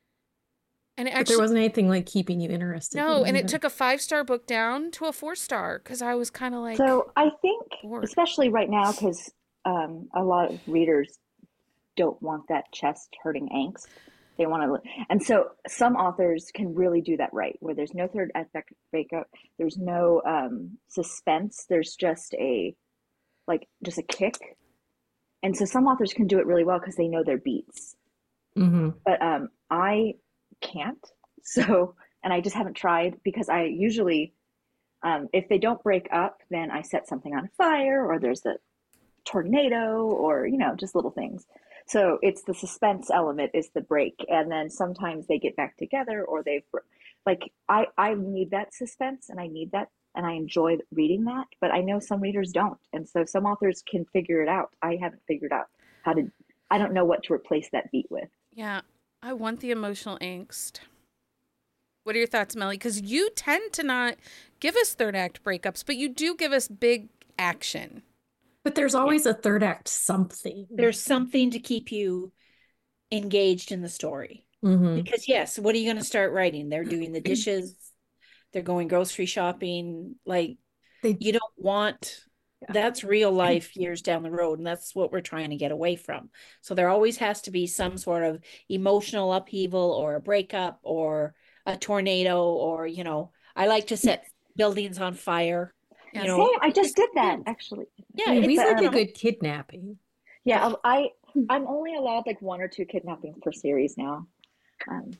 And it But actually there wasn't anything like keeping you interested. no, in and it either. took a five-star book down to a four-star because I was kind of like, So I think, bored. especially right now, because um, a lot of readers don't want that chest hurting angst. They want to, and so some authors can really do that right, where there's no third act breakup, there's no um, suspense, there's just a, like, just a kick. And so some authors can do it really well because they know their beats. Mhm. But um, I can't. So, and I just haven't tried because I usually, um, if they don't break up, then I set something on fire, or there's a tornado, or, you know, just little things. So it's the suspense element is the break. And then sometimes they get back together, or they've, like, I, I need that suspense and I need that. And I enjoy reading that, but I know some readers don't. And so some authors can figure it out. I haven't figured out how to, I don't know what to replace that beat with. yeah, I want the emotional angst. What are your thoughts, Melly? Because you tend to not give us third act breakups, but you do give us big action. But there's always a third act something. There's something to keep you engaged in the story. Mhm. Because yes, what are you going to start writing? They're doing the dishes, they're going grocery shopping. Like They- you don't want that's real life years down the road, and that's what we're trying to get away from. So there always has to be some sort of emotional upheaval, or a breakup, or a tornado, or, you know, I like to set buildings on fire. Yeah, You know, Same, I just did that actually. yeah, I mean, we it's but, like a um, good kidnapping. Yeah, I I'm only allowed like one or two kidnappings per series now. Um,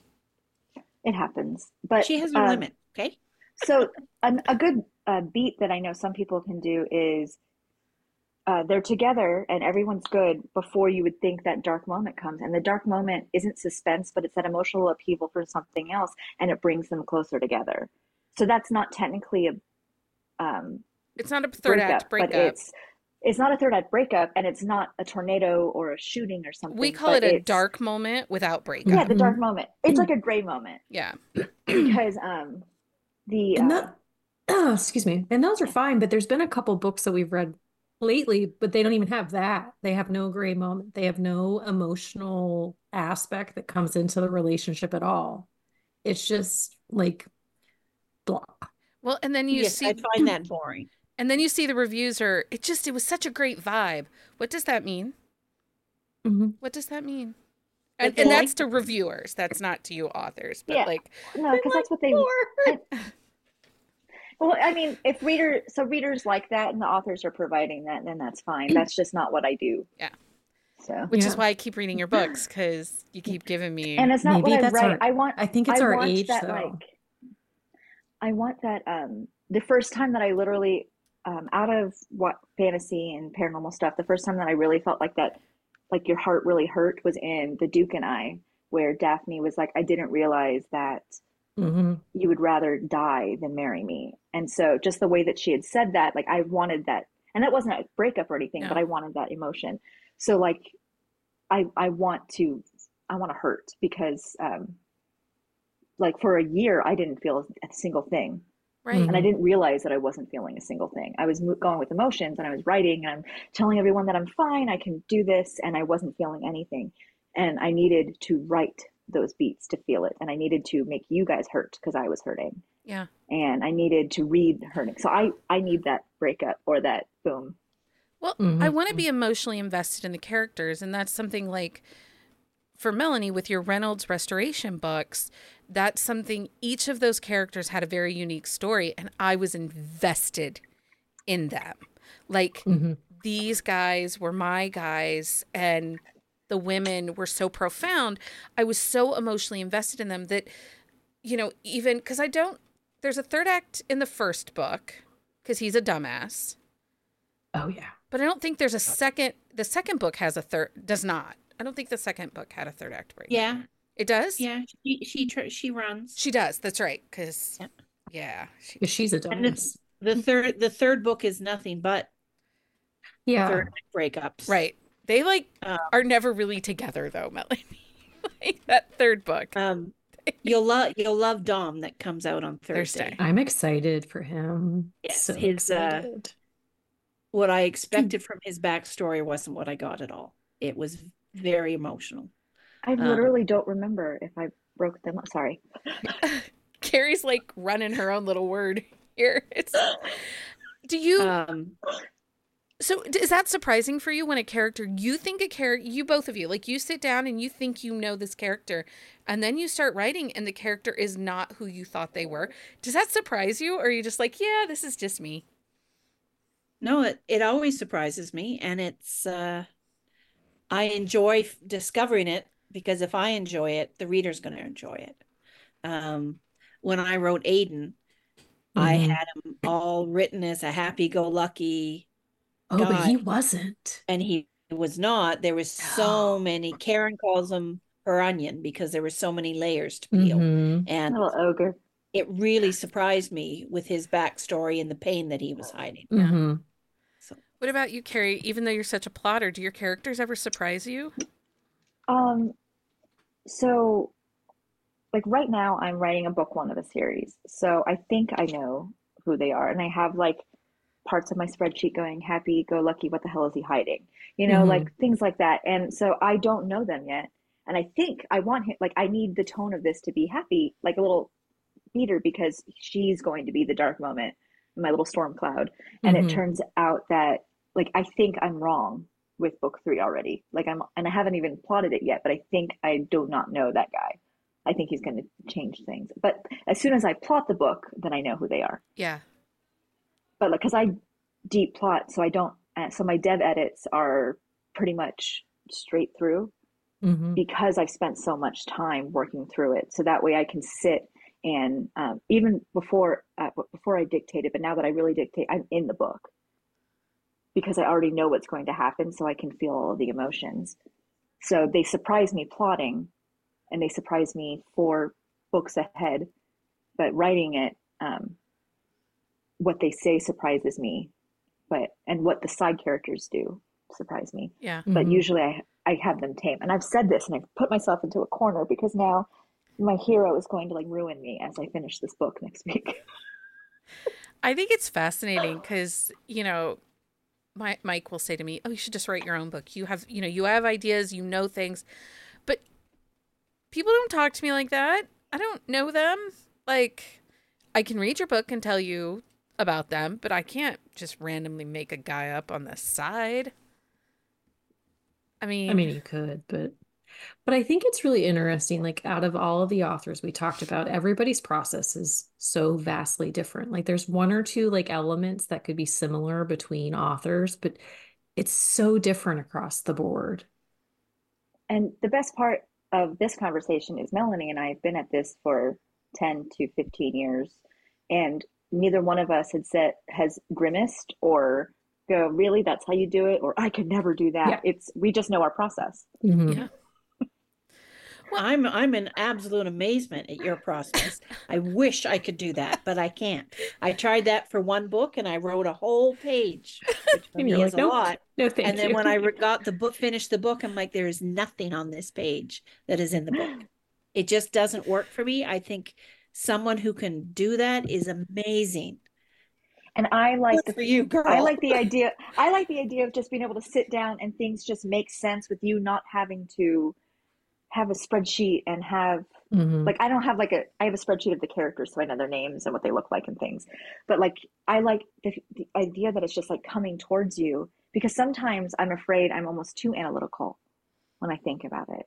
it happens, but she has no um, limit. Okay. So an, a good uh, beat that I know some people can do is uh, they're together and everyone's good before you would think that dark moment comes. And the dark moment isn't suspense, but it's that emotional upheaval for something else, and it brings them closer together. So that's not technically a um, it's not a third breakup, act breakup. but it's it's not a third act breakup, and it's not a tornado or a shooting or something. We call but it a it's, dark moment without yeah, breakup. the dark moment. It's like a gray moment Yeah. because um the And uh, that, oh, excuse me. And those are fine, but there's been a couple books that we've read lately, but they don't even have that. They have no gray moment. They have no emotional aspect that comes into the relationship at all. It's just like blah. Well, and then you Yes, see I find that boring. and then you see the reviews are it just it was such a great vibe. What does that mean? Mhm. What does that mean? That And they and that's like to reviewers. That's not to you authors. But Yeah. like no, because that's what they. I, well, I mean, if reader, so readers like that, and the authors are providing that, then that's fine. That's just not what I do. Yeah. So, which is Yeah. why I keep reading your books, because you keep giving me and it's not what Maybe I that's write. our, I want. I think it's I our want age that though. like. I want that. Um, the first time that I literally, um, out of what fantasy and paranormal stuff, the first time that I really felt like that, like your heart really hurt, was in The Duke and I, where Daphne was like, I didn't realize that hmm you would rather die than marry me. And so just the way that she had said that, like I wanted that, and that wasn't a breakup or anything, No. but I wanted that emotion. So like, I I want to, I want to hurt because, um, like for a year I didn't feel a single thing, right. and I Mhm. didn't realize that I wasn't feeling a single thing. I was mo- going with emotions, and I was writing, and I'm telling everyone that I'm fine, I can do this, and I wasn't feeling anything. And I needed to write those beats to feel it, and I needed to make you guys hurt because I was hurting, Yeah. and I needed to read hurting. So I I need that breakup or that boom. Well, I Mhm. want to be emotionally invested in the characters, and that's something like for Melanie with your Reynolds Restoration books, that's something each of those characters had a very unique story, and I was invested in them. Like Mhm. these guys were my guys, and the women were so profound. I was so emotionally invested in them that, you know, even because I don't, there's a third act in the first book because he's a dumbass. Oh yeah. But I don't think there's a second. The second book has a third. Does not. I don't think the second book had a third act break. Yeah, It does. yeah. She she tr- she runs. She does. That's right. Because Yeah. yeah, she, 'Cause she's a And the, dumbass. the third the third book is nothing but Yeah. third act breakups. right. They like Um, are never really together though, Melanie. Like that third book. um, you'll love you'll love Dom that comes out on Thursday. Thursday. I'm excited for him. Yes, So his, uh, excited. What I expected from his backstory wasn't what I got at all. It was very emotional. I Um, literally don't remember if I broke them up. Sorry. Carrie's like running her own little word here. It's. Do you? Um, So d- is that surprising for you when a character, you think a character, you both of you, like you sit down and you think you know this character and then you start writing and the character is not who you thought they were. Does that surprise you? Or are you just like, yeah, this is just me? no, it, it always surprises me, and it's uh, I enjoy f- discovering it, because if I enjoy it, the reader's going to enjoy it. Um, when I wrote Aiden, I Mhm. had him all written as a happy-go-lucky Oh, but guy, he wasn't. and he was not. There was so many. Karen calls him her onion because there were so many layers to peel, Mhm. and Little ogre. it really surprised me with his backstory and the pain that he was hiding. Mhm. So What about you, Carrie? Even though you're such a plotter, do your characters ever surprise you? Um, so like right now I'm writing a book one of a series. So I think I know who they are. And I have like parts of my spreadsheet going happy, go lucky, what the hell is he hiding? You know, Mhm. like things like that. And so I don't know them yet. And I think I want him, like I need the tone of this to be happy, like a little beater, because she's going to be the dark moment, my little storm cloud. And it Mhm. turns out that like I think I'm wrong with book three already. Like I'm, and I haven't even plotted it yet, but I think I do not know that guy. I think he's going to change things. But as soon as I plot the book, then I know who they are. Yeah. But like, because I deep plot, so I don't. Uh, so my dev edits are pretty much straight through Mhm. because I've spent so much time working through it. So that way I can sit and um, even before uh, before I dictated, but now that I really dictate, I'm in the book because I already know what's going to happen, so I can feel all of the emotions. So they surprise me plotting, and they surprise me four books ahead. But writing it, um, what they say surprises me but and what the side characters do surprise me. Yeah. But Mhm. usually I I have them tame. And I've said this and I've put myself into a corner because now my hero is going to like ruin me as I finish this book next week. I think it's fascinating because, you know, my Mike will say to me, "Oh, you should just write your own book. You have, you know, you have ideas, you know things." But people don't talk to me like that. I don't know them. Like, I can read your book and tell you about them, but I can't just randomly make a guy up on the side. I mean, I mean, you could, but but I think it's really interesting. Like out of all of the authors we talked about, everybody's process is so vastly different. Like there's one or two like elements that could be similar between authors, but it's so different across the board. And the best part of this conversation is Melanie and I have been at this for ten to fifteen years, and neither one of us had said has grimaced or go, really, that's how you do it, or I could never do that. Yeah. It's we just know our process. Mhm. yeah. I'm I'm in absolute amazement at your process. I wish I could do that, but I can't. I tried that for one book and I wrote a whole page, which for And me you're is like, a nope, lot. no, thank And then you. when I re- got the book, finished the book, I'm like, there is nothing on this page that is in the book. It just doesn't work for me. I think someone who can do that is amazing. And I like Good the for you, girl. I like the idea I like the idea of just being able to sit down and things just make sense with you not having to have a spreadsheet and have Mhm. like I don't have like a I have a spreadsheet of the characters so I know their names and what they look like and things. But like I like the, the idea that it's just like coming towards you because sometimes I'm afraid I'm almost too analytical when I think about it.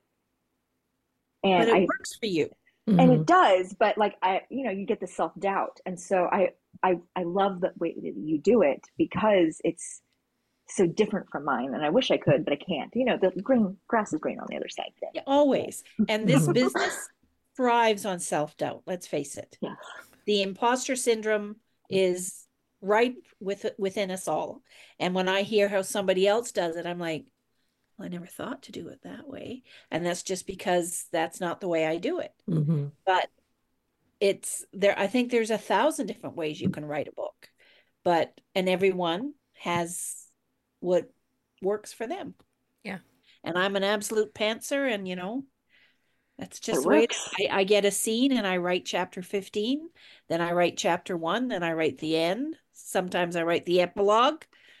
And But it I works for you. and Mhm. it does, but like I you know you get the self-doubt. And so I I I love the way that you do it because it's so different from mine and I wish I could but I can't. You know, the green grass is green on the other side thing. Yeah, always. And this Mhm. business thrives on self-doubt, let's face it. Yeah. The imposter syndrome is right with within us all. And when I hear how somebody else does it, I'm like, well, I never thought to do it that way. And that's just because that's not the way I do it. Mhm. But it's there, I think there's a thousand different ways you can write a book, but and everyone has what works for them. Yeah. And I'm an absolute pantser, and you know, that's just It the way it works. is. I, I get a scene and I write chapter fifteen, then I write chapter one, then I write the end. Sometimes I write the epilogue.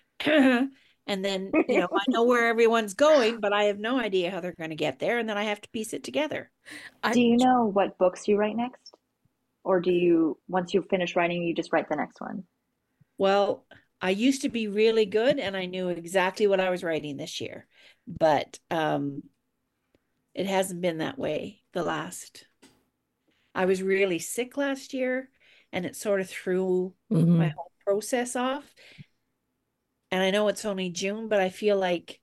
And then, you know, I know where everyone's going, but I have no idea how they're going to get there. And then I have to piece it together. I, Do you know what books you write next? Or do you, once you finish writing, you just write the next one? Well, I used to be really good and I knew exactly what I was writing this year, but um, it hasn't been that way the last. I was really sick last year and it sort of threw Mhm. my whole process off. And I know it's only June, but I feel like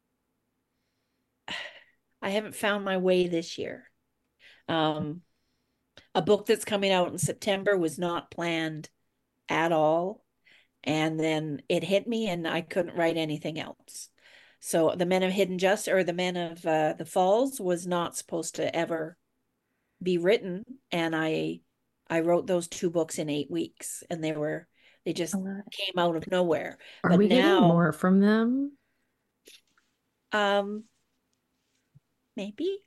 I haven't found my way this year. Um, a book that's coming out in September was not planned at all. And then it hit me and I couldn't write anything else. So The Men of Hidden Justice or The Men of uh, the Falls was not supposed to ever be written. And I I wrote those two books in eight weeks and they were they just came out of nowhere. Are But we getting now more from them? um maybe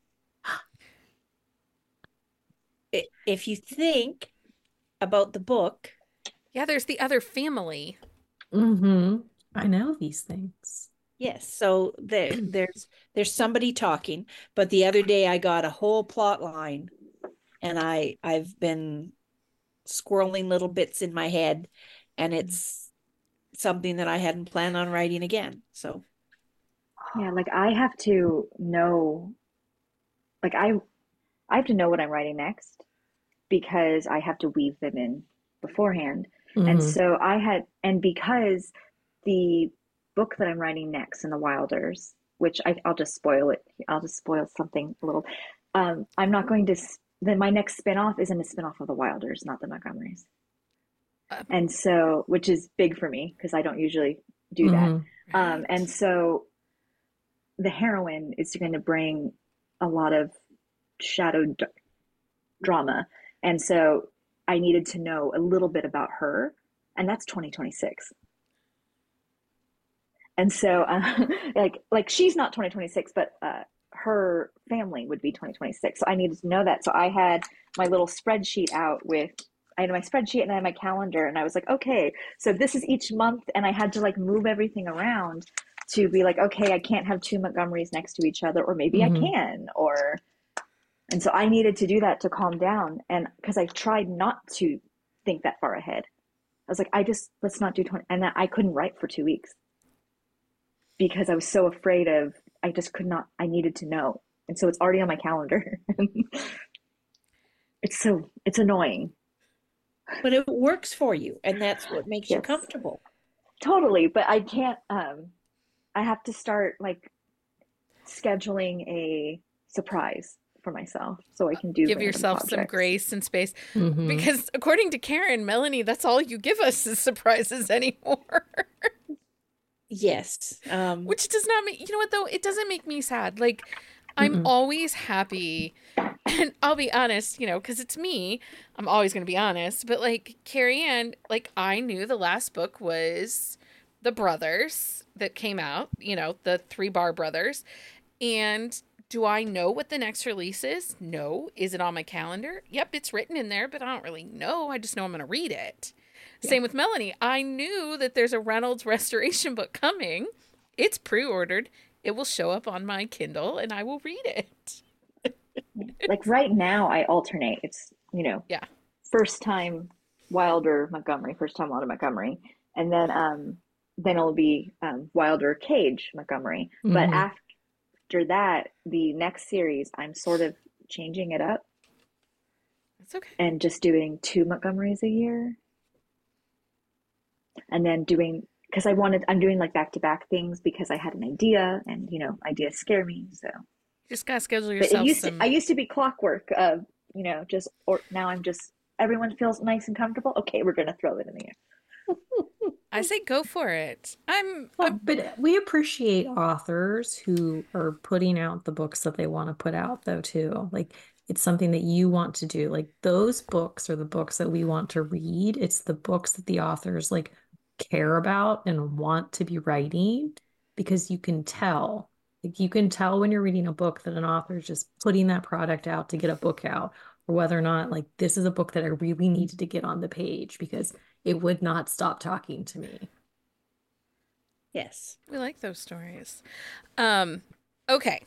I- if you think about the book, yeah, there's the other family. Mm-hmm. I know these things. yes, so there there's there's somebody talking, but the other day I got a whole plot line and I I've been squirreling little bits in my head and it's something that I hadn't planned on writing again. So Yeah, like I have to know, like I, I have to know what I'm writing next because I have to weave them in beforehand. And Mhm. so I had, and because the book that I'm writing next in the Wilders, which I, I'll just spoil it. I'll just spoil something a little. Um, I'm not going to, then my next spinoff isn't a spinoff of the Wilders, not the Montgomerys. Uh, And so, which is big for me because I don't usually do that. Mhm. Um, right. and so the heroine is going to bring a lot of shadow d- drama. And so I needed to know a little bit about her. And that's twenty twenty-six. And so, uh, like, like she's not twenty twenty-six, but uh, her family would be twenty twenty-six. So I needed to know that. So I had my little spreadsheet out with, I had my spreadsheet and I had my calendar, and I was like, okay, so this is each month, and I had to like move everything around to be like, okay, I can't have two Montgomerys next to each other, or maybe Mhm. I can, or, and so I needed to do that to calm down, and because I tried not to think that far ahead. I was like, I just, let's not do twenty, and I couldn't write for two weeks because I was so afraid of, I just could not, I needed to know. And so it's already on my calendar. It's so, it's annoying. But it works for you, and that's what makes you Yes. comfortable. Totally. But I can't, um, I have to start like scheduling a surprise for myself so I can do Give random yourself some projects. grace and space. Mhm. Because according to Karen, Melanie, that's all you give us is surprises anymore. Yes. Um, Which does not make, you know what though? It doesn't make me sad. Like, I'm Mm-mm. always happy. And I'll be honest, you know, because it's me. I'm always going to be honest. But like, Carrie Ann, like, I knew the last book was The Brothers that came out, you know, the three Bar brothers. And do I know what the next release is? No. Is it on my calendar? Yep, it's written in there, but I don't really know. I just know I'm going to read it. Yeah. Same with Melanie. I knew that there's a Reynolds restoration book coming. It's pre-ordered. It will show up on my Kindle and I will read it. Like right now I alternate. It's, you know, Yeah. first time Wilder Montgomery, first time Wilder Montgomery. And then um then it'll be um Wilder Cage Montgomery. But Mhm. after that, the next series I'm sort of changing it up It's okay. and just doing two Montgomerys a year. And then doing, because I wanted, I'm doing like back to back things because I had an idea, and you know, ideas scare me. So, You just gotta schedule but it yourself used to, some. I used to be clockwork of, you know, just, or now I'm just, everyone feels nice and comfortable. Okay, we're going to throw it in the air. I say go for it. I'm, Well, I'm but we appreciate authors who are putting out the books that they want to put out, though, too. Like, it's something that you want to do. Like, those books are the books that we want to read. It's the books that the authors like care about and want to be writing, because you can tell. Like, you can tell when you're reading a book that an author is just putting that product out to get a book out, or whether or not, like, this is a book that I really needed to get on the page because it would not stop talking to me. yes. we like those stories. Um, okay.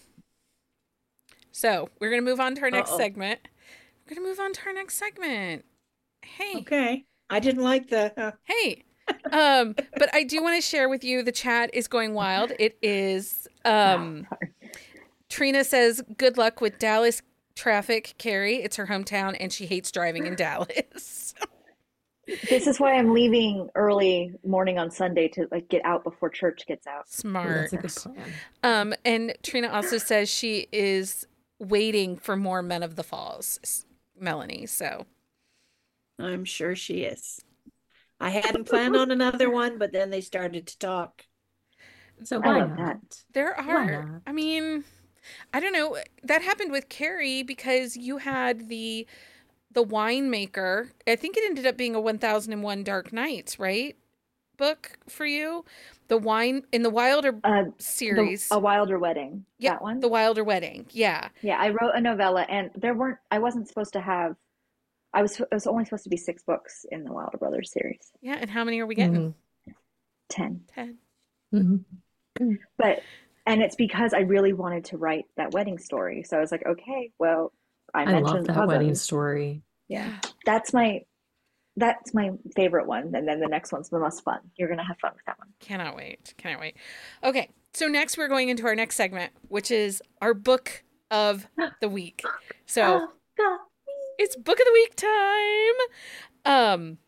So we're gonna move on to our next Uh-oh. segment. We're gonna move on to our next segment. Hey, Okay. I didn't like the. Uh, hey. Um, but I do want to share with you, the chat is going wild. It is um Sorry. Trina says, good luck with Dallas traffic, Carrie. It's her hometown and she hates driving in Dallas. This is why I'm leaving early morning on Sunday to like get out before church gets out. Oh, Smart. that's a good plan. Um, and Trina also says she is waiting for more Men of the Falls, S- Melanie. So I'm sure she is. I hadn't planned on another one, but then they started to talk. So I why love not? that. there Why are, not? I mean, I don't know. That happened with Carrie because you had the the winemaker. I think it ended up being a one thousand one Dark Nights, right? Book for you. The wine in the Wilder Uh, the, series. A Wilder Wedding. Yep, That one. the Wilder Wedding. Yeah. Yeah, I wrote a novella, and there weren't. I wasn't supposed to have. I was. It was only supposed to be six books in the Wilder Brothers series. Yeah. And how many are we getting? Mhm. Ten. Ten. Mhm. But and it's because I really wanted to write that wedding story. So I was like, okay, well, I I love mentioned that wedding cousins. story. Yeah, that's my that's my favorite one. And then the next one's the most fun. You're gonna have fun with that one. Cannot wait. Cannot wait. Okay. So next we're going into our next segment, which is our book of the week. So Oh, God. it's book of the week time. Um,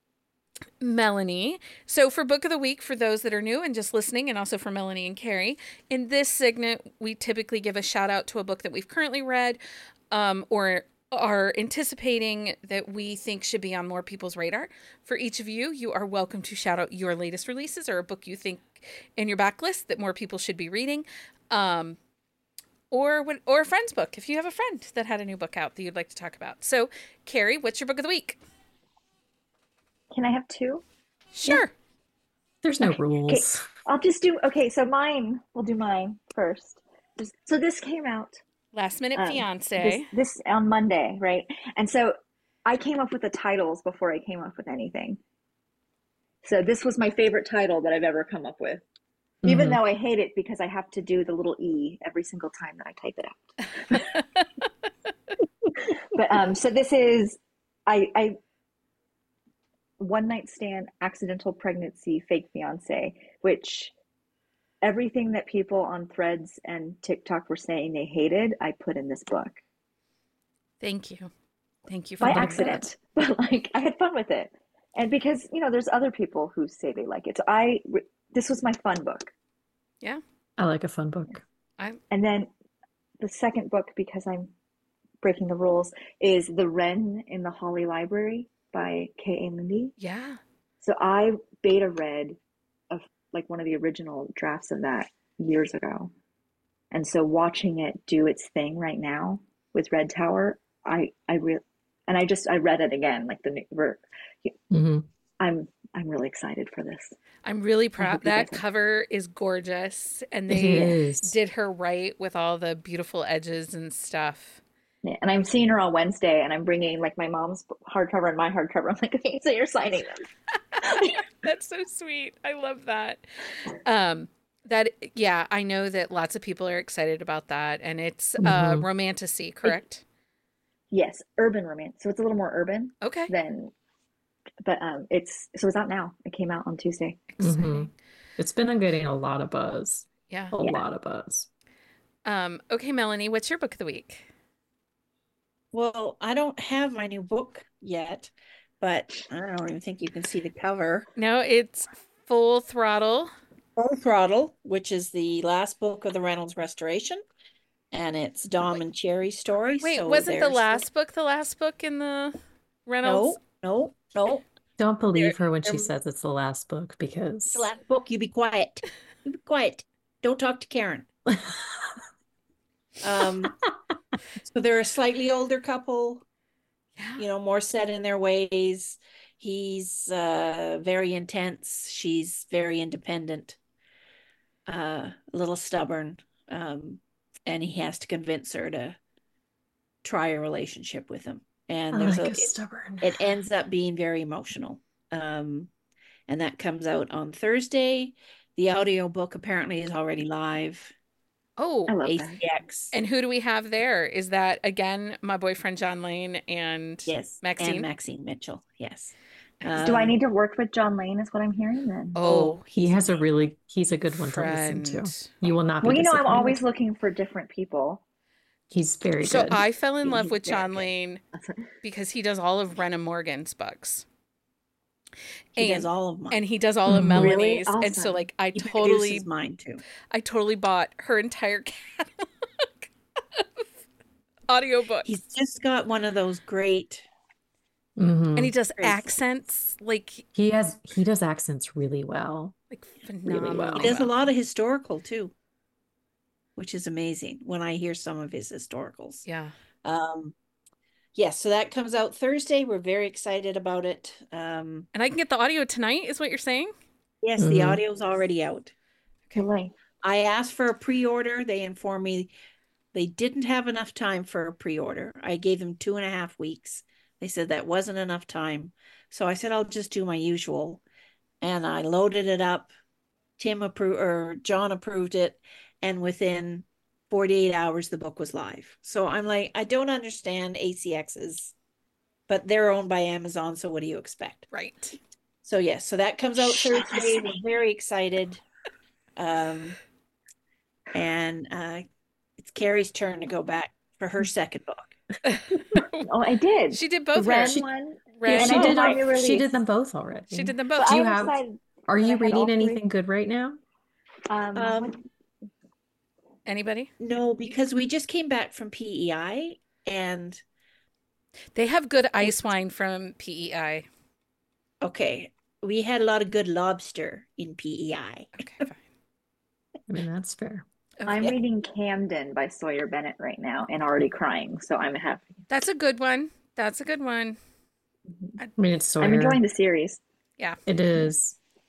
Melanie. So for book of the week, for those that are new and just listening, and also for Melanie and Carrie, in this segment, we typically give a shout out to a book that we've currently read, um, or are anticipating that we think should be on more people's radar. For each of you, you are welcome to shout out your latest releases or a book you think in your backlist that more people should be reading. Um, or what, or a friend's book, if you have a friend that had a new book out that you'd like to talk about. So, Carrie, what's your book of the week? Can I have two? Sure. There's no Okay. rules. I'll just do, okay, so mine, we'll do mine first. Just- So this came out Last minute um, this, fiance. this on Monday, right? And so I came up with the titles before I came up with anything. So this was my favorite title that I've ever come up with, even Mhm. though I hate it because I have to do the little E every single time that I type it out. But um, so this is, I, I one night stand, accidental pregnancy, fake fiance, which everything that people on Threads and TikTok were saying they hated, I put in this book Thank you. Thank you for by doing accident. But like I had fun with it. And because, you know, there's other people who say they like it. So I, this was my fun book. that. Yeah. I like a fun book. I And then the second book, because I'm breaking the rules, is The Wren in the Holly Library by K A. Lindy. yeah. So I beta read of like one of the original drafts of that years ago. And so watching it do its thing right now with Red Tower, I I really and I just I read it again like the new ver- hmm I'm I'm really excited for this. I'm really I proud. hope you That guys are. cover is gorgeous, and It they is. did her right with all the beautiful edges and stuff. Yeah, and I'm seeing her on Wednesday, and I'm bringing like my mom's hardcover and my hardcover. I'm like, okay, so you're signing them. That's so sweet. I love that. Um, that yeah, I know that lots of people are excited about that, and it's uh Mhm. romantasy, correct? Yes, urban romance. So it's a little more urban Okay, than, but um, it's so it's out now. It came out on Tuesday. exciting. Mhm. It's been getting a lot of buzz. Yeah. A Yeah. lot of buzz. Um. Okay, Melanie, what's your book of the week? Well, I don't have my new book yet, but I don't even think you can see the cover. No, it's Full Throttle. Full Throttle, which is the last book of the Reynolds restoration, and it's Dom and Cherry's story. Wait, so wasn't the there's last book the last book in the Reynolds? no, no, no. Don't believe her when there- she says it's the last book because It's the last book. You be quiet. You be quiet. Don't talk to Karen. Um, so they're a slightly older couple, Yeah. you know, more set in their ways. He's uh very intense. She's very independent, uh, a little stubborn. Um, and he has to convince her to try a relationship with him. And I there's like a a it, stubborn. it ends up being very emotional. Um, and that comes out on Thursday. The audiobook apparently is already live. Oh, I love that. A C X. and who do we have there? Is that again my boyfriend John Lane and Yes, Maxine? and Maxine Mitchell. Yes. Do I Um, need to work with John Lane? Is what I'm hearing then. Oh, He he's has a my really he's a good one to listen to. friend. You will not be Well, you know, I'm disappointed. always looking for different people. He's very So good. I fell in He- love he's with very John good. Lane That's what- because he does all of Brenna Morgan's books. he And does all of mine. and he does all of Mhm. Really? Melanie's. And so Awesome. like I He totally produces mine too. I totally bought her entire catalog of audiobooks. He's just got one of those great. Mhm. And he does Crazy. accents like He has he does accents really well. like Really phenomenally well. He does a well. lot of historical too, which is amazing when I hear some of his historicals. Yeah. Um, yes, so that comes out Thursday. We're very excited about it. Um, And I can get the audio tonight, is what you're saying? yes, the Mhm. audio's already out. Really? I asked for a pre-order. They informed me they didn't have enough time for a pre-order. I gave them two and a half weeks. They said that wasn't enough time. So I said, I'll just do my usual. And I loaded it up. Tim approved, or John approved it. And within forty-eight hours, the book was live. So I'm like, I don't understand A C X's, but they're owned by Amazon. So what do you expect? Right. So yes, so that comes out Thursday. We're very excited. Um, and uh, it's Carrie's turn to go back for her second book. Oh, I did. She did The both Ren her. She- one. Red- and she I did my all- new she release. did them both already. She did them But both. Do I you am have- excited Are that I you had all reading three. anything good right now? Um, Um, what- Anybody? No, because we just came back from P E I and They have good ice wine from P E I. okay, we had a lot of good lobster in P E I. Okay, fine. I mean, that's fair. I'm Okay. reading Camden by Sawyer Bennett right now and already crying, so I'm happy. That's a good one. That's a good one. I mean, it's Sawyer. I'm enjoying the series. Yeah. It is.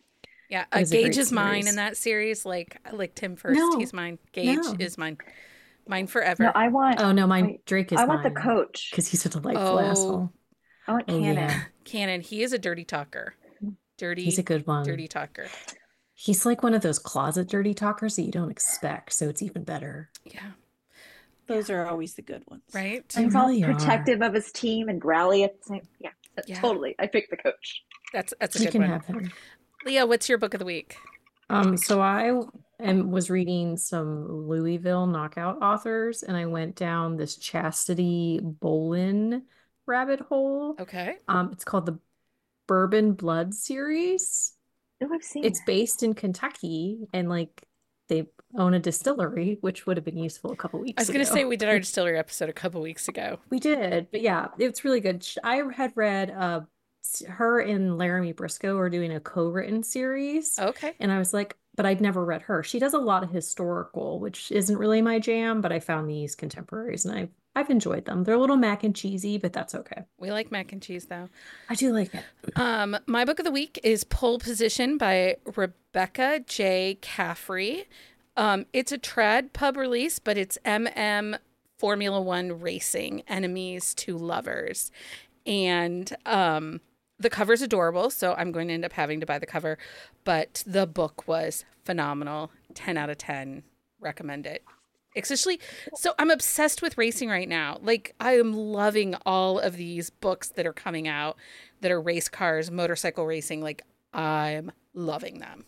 Yeah, It uh, is a great Gage is mine series. in that series. Like I liked him first. No, He's mine. Gage no. is mine. Mine No, forever. I want. Oh no, mine Wait, Drake is I want the mine coach. because he's a delightful Oh, asshole. I want Oh Cannon. yeah, Cannon. He is a dirty talker. he's a Dirty, good one. dirty talker. He's like one of those closet dirty talkers that you don't expect, so it's even better. Yeah. Those are always the good ones. Right. They He's really all are. protective of his team and growly at the same. Yeah, Yeah. totally. I picked the coach. That's that's a You good can one. have him. Leah, what's your book of the week? Um, so I am was reading some Louisville knockout authors, and I went down this Chastity Bolin rabbit hole. Okay. Um, it's called the Bourbon Blood series. Oh, I've seen It's that. based in Kentucky, and like they own a distillery, which would have been useful a couple I weeks was going to ago. say we did our distillery episode a couple weeks ago. We did, but yeah, it's really good. Sh- I had read uh s- her and Laramie Briscoe are doing a co-written series, Okay. and I was like, but I'd never read her. She does a lot of historical, which isn't really my jam, but I found these contemporaries and I've I've enjoyed them. They're a little mac and cheesy, but that's okay. We like mac and cheese though. I do like it. Um, my book of the week is Pole Position by Rebecca J. Caffrey. Um, it's a trad pub release, but it's M M Formula One Racing, Enemies to Lovers. And um, the cover's adorable, so I'm going to end up having to buy the cover. But the book was phenomenal. ten out of ten. Recommend it. Especially, so I'm obsessed with racing right now. Like, I am loving all of these books that are coming out that are race cars, motorcycle racing. Like, I'm loving them.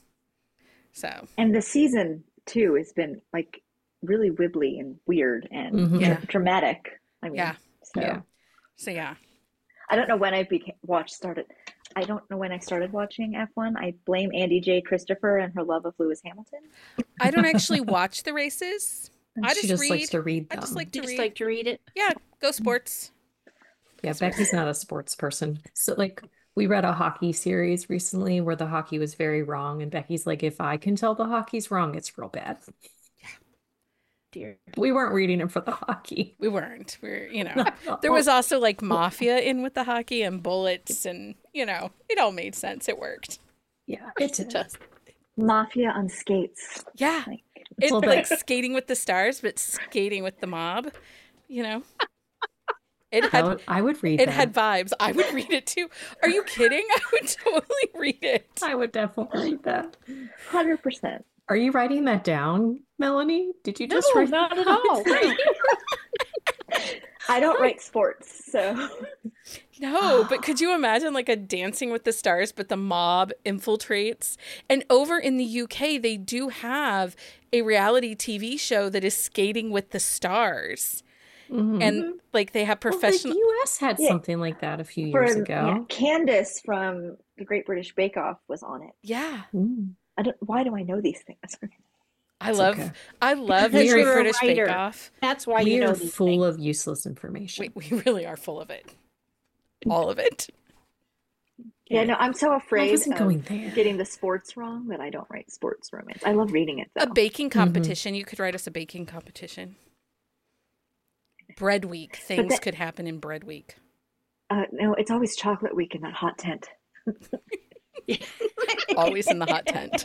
So, And the season two has been like really wibbly and weird and Mhm. Yeah. dra- dramatic. I mean, Yeah. so Yeah. so yeah. I don't know when I became watch started. I don't know when I started watching F one. I blame Andy J. Christopher and her love of Lewis Hamilton. I don't actually watch the races. I She just just read. likes to read I them. just like to You just read. like to read it. Yeah, go sports. Yeah, Becky's not a sports person. So like we read a hockey series recently where the hockey was very wrong, and Becky's like, if I can tell the hockey's wrong, it's real bad. Dear. We weren't reading it for the hockey. We weren't. We're, you know, Not at there all. was also like mafia in with the hockey and bullets, and you know, it all made sense. It worked. Yeah, it did. Just- Mafia on skates. Yeah, Like, it's little like bit. skating with the stars, but skating with the mob. You know, it That had would- I would read it that. had vibes. I would read it too. Are you kidding? I would totally read it. I would definitely read that. one hundred percent. Are you writing that down, Melanie? Did you just No, write not that at all. down? I don't write sports, so No, but could you imagine like a Dancing with the Stars, but the mob infiltrates? And over in the U K, they do have a reality T V show that is Skating with the Stars. Mhm. And like they have Well, professional. the U S had Yeah. something like that a few for years yeah, ago. Candace from the Great British Bake Off was on it. Yeah, Mm, I don't. Why do I know these things? I it's love, okay. I love Because the Great you're a British Bake writer. Off. That's why We you know are these full things. of useless information. We, we really are full of it, all of it. Yeah, no, I'm so I afraid wasn't of going there. getting the sports wrong that I don't write sports romance. I love reading it A though. baking competition. You could write us a baking competition. Bread week. Things that- could happen in bread week. Uh, no, it's always chocolate week in that hot tent. Always in the hot tent.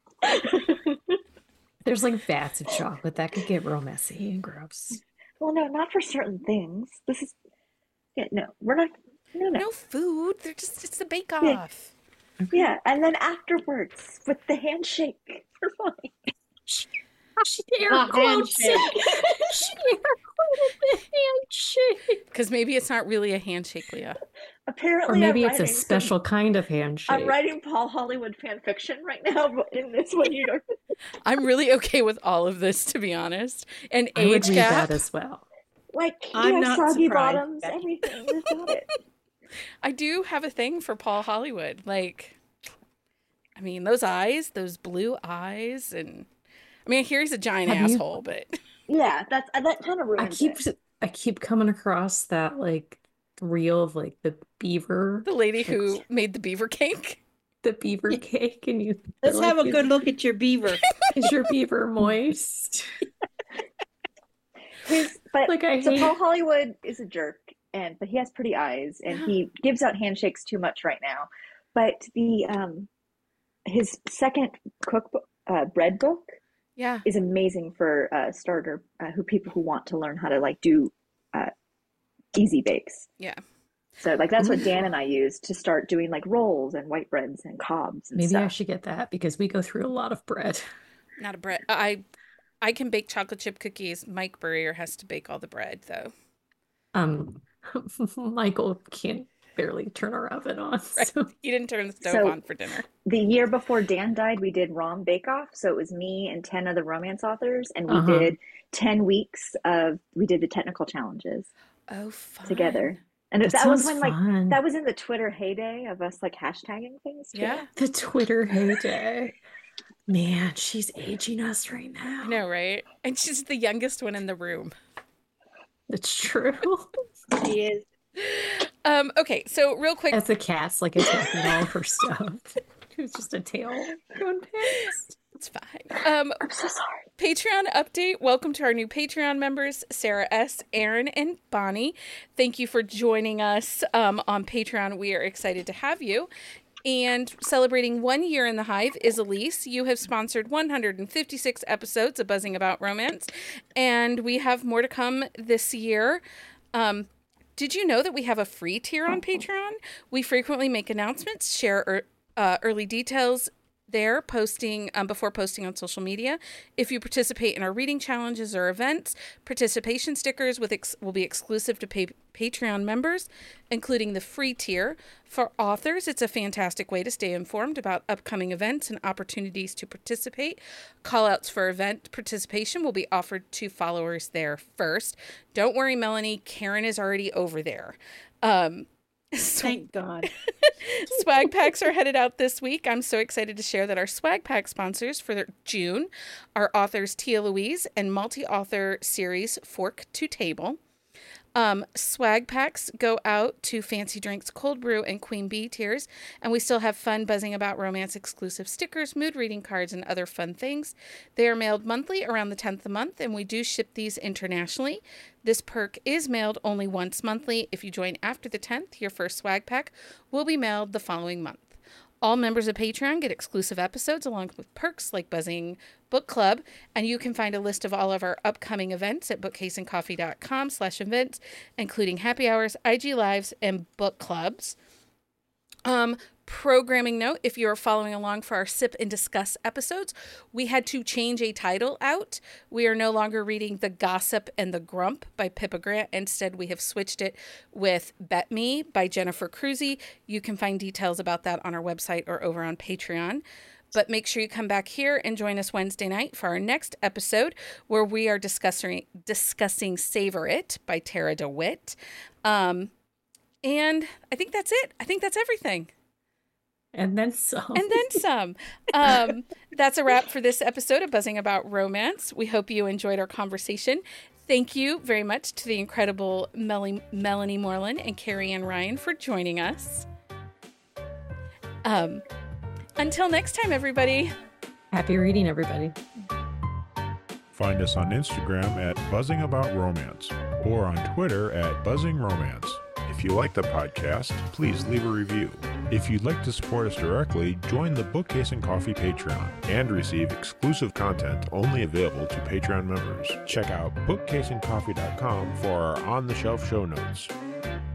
There's like vats of chocolate that could get real messy and gross. Well, no, not for certain things. This is yeah, no, we're not. No, no. No food. They're just, it's the bake Yeah. off. Yeah, and then afterwards with the handshake for fun. She air The quotes it. handshake. She air quoted the handshake. Because maybe it's not really a handshake, Leah. Apparently, Or maybe I'm it's a writing some- special kind of handshake. I'm writing Paul Hollywood fan fiction right now, but in this one, you don't. I'm really okay with all of this, to be honest. And I would age read gap. that as well. Like, I'm you have not soggy surprised, bottoms, Becky. everything. We've got it. I do have a thing for Paul Hollywood. Like, I mean, those eyes, those blue eyes, and I mean, I hear he's a giant Have you- asshole, but Yeah, that's uh, that kind of I ruins keep it. I keep coming across that like reel of like the beaver, the lady who made the beaver cake. the beaver cake, and you Let's they're have like, a good look at your beaver. Is your beaver moist? His, but Like I so hate. Paul Hollywood is a jerk, and but he has pretty eyes, and Yeah. he gives out handshakes too much right now. But the um, his second cookbook, uh, bread book, Yeah. is amazing for uh, starter uh, who people who want to learn how to like do uh, easy bakes. Yeah. So like that's what Dan and I use to start doing like rolls and white breads and cobs and Maybe I stuff. should get that because we go through a lot of bread. Not a bread. I I can bake chocolate chip cookies. Mike Burrier has to bake all the bread, though. Um, Michael can't barely turn our oven on. Right. So He didn't turn the stove So- on for dinner. The year before Dan died, we did Rom Bake Off. So it was me and ten other romance authors, and we Uh-huh. did ten weeks of we did the technical challenges Oh, fun. together. And that that was sounds when like fun. that was in the Twitter heyday of us like hashtagging things. too. Yeah. The Twitter heyday. Man, she's aging us right now. I know, right? And she's the youngest one in the room. It's true. She is. Um, okay, so real quick, As the cat's like attacking all of her stuff. It was just a tail going past. it's fine. Um, I'm so sorry. Patreon update. Welcome to our new Patreon members, Sarah S., Aaron, and Bonnie. Thank you for joining us um, on Patreon. We are excited to have you. And celebrating one year in the Hive is Elise. You have sponsored one hundred fifty-six episodes of Buzzing About Romance, and we have more to come this year. Um, did you know that we have a free tier on Patreon? We frequently make announcements, share er, uh, early details there, posting um, before posting on social media. If you participate in our reading challenges or events, participation stickers with ex- will be exclusive to pa- Patreon members, including the free tier. For authors, it's a fantastic way to stay informed about upcoming events and opportunities to participate. Callouts for event participation will be offered to followers there first. Don't worry, Melanie, Karen is already over there. Um, so- Thank God. Swag packs are headed out this week. I'm so excited to share that our swag pack sponsors for June are authors Tia Louise and multi-author series Fork to Table. Um, swag packs go out to Fancy Drinks Cold Brew and Queen Bee tiers, and we still have fun Buzzing About Romance exclusive stickers, mood reading cards, and other fun things. They are mailed monthly around the tenth of the month, and we do ship these internationally. This perk is mailed only once monthly. If you join after the tenth, your first swag pack will be mailed the following month. All members of Patreon get exclusive episodes along with perks like Buzzing Book Club, and you can find a list of all of our upcoming events at bookcaseandcoffee.com slash events, including happy hours, I G lives, and book clubs. Um, programming note, if you're following along for our Sip and Discuss episodes, we had to change a title out. We are no longer reading The Gossip and the Grump by Pippa Grant. Instead, we have switched it with Bet Me by Jennifer Cruzy. You can find details about that on our website or over on Patreon. But make sure you come back here and join us Wednesday night for our next episode, where we are discussing discussing Savor It by Tara DeWitt. Um, and I think that's it. I think that's everything. And then some. And then some. Um, that's a wrap for this episode of Buzzing About Romance. We hope you enjoyed our conversation. Thank you very much to the incredible Mel- Melanie Moreland and Carrie Ann Ryan for joining us. Um, until next time, everybody. Happy reading, everybody. Find us on Instagram at Buzzing About Romance or on Twitter at Buzzing Romance. If you like the podcast, please leave a review. If you'd like to support us directly, join the Bookcase and Coffee Patreon and receive exclusive content only available to Patreon members. Check out bookcase and coffee dot com for our on-the-shelf show notes.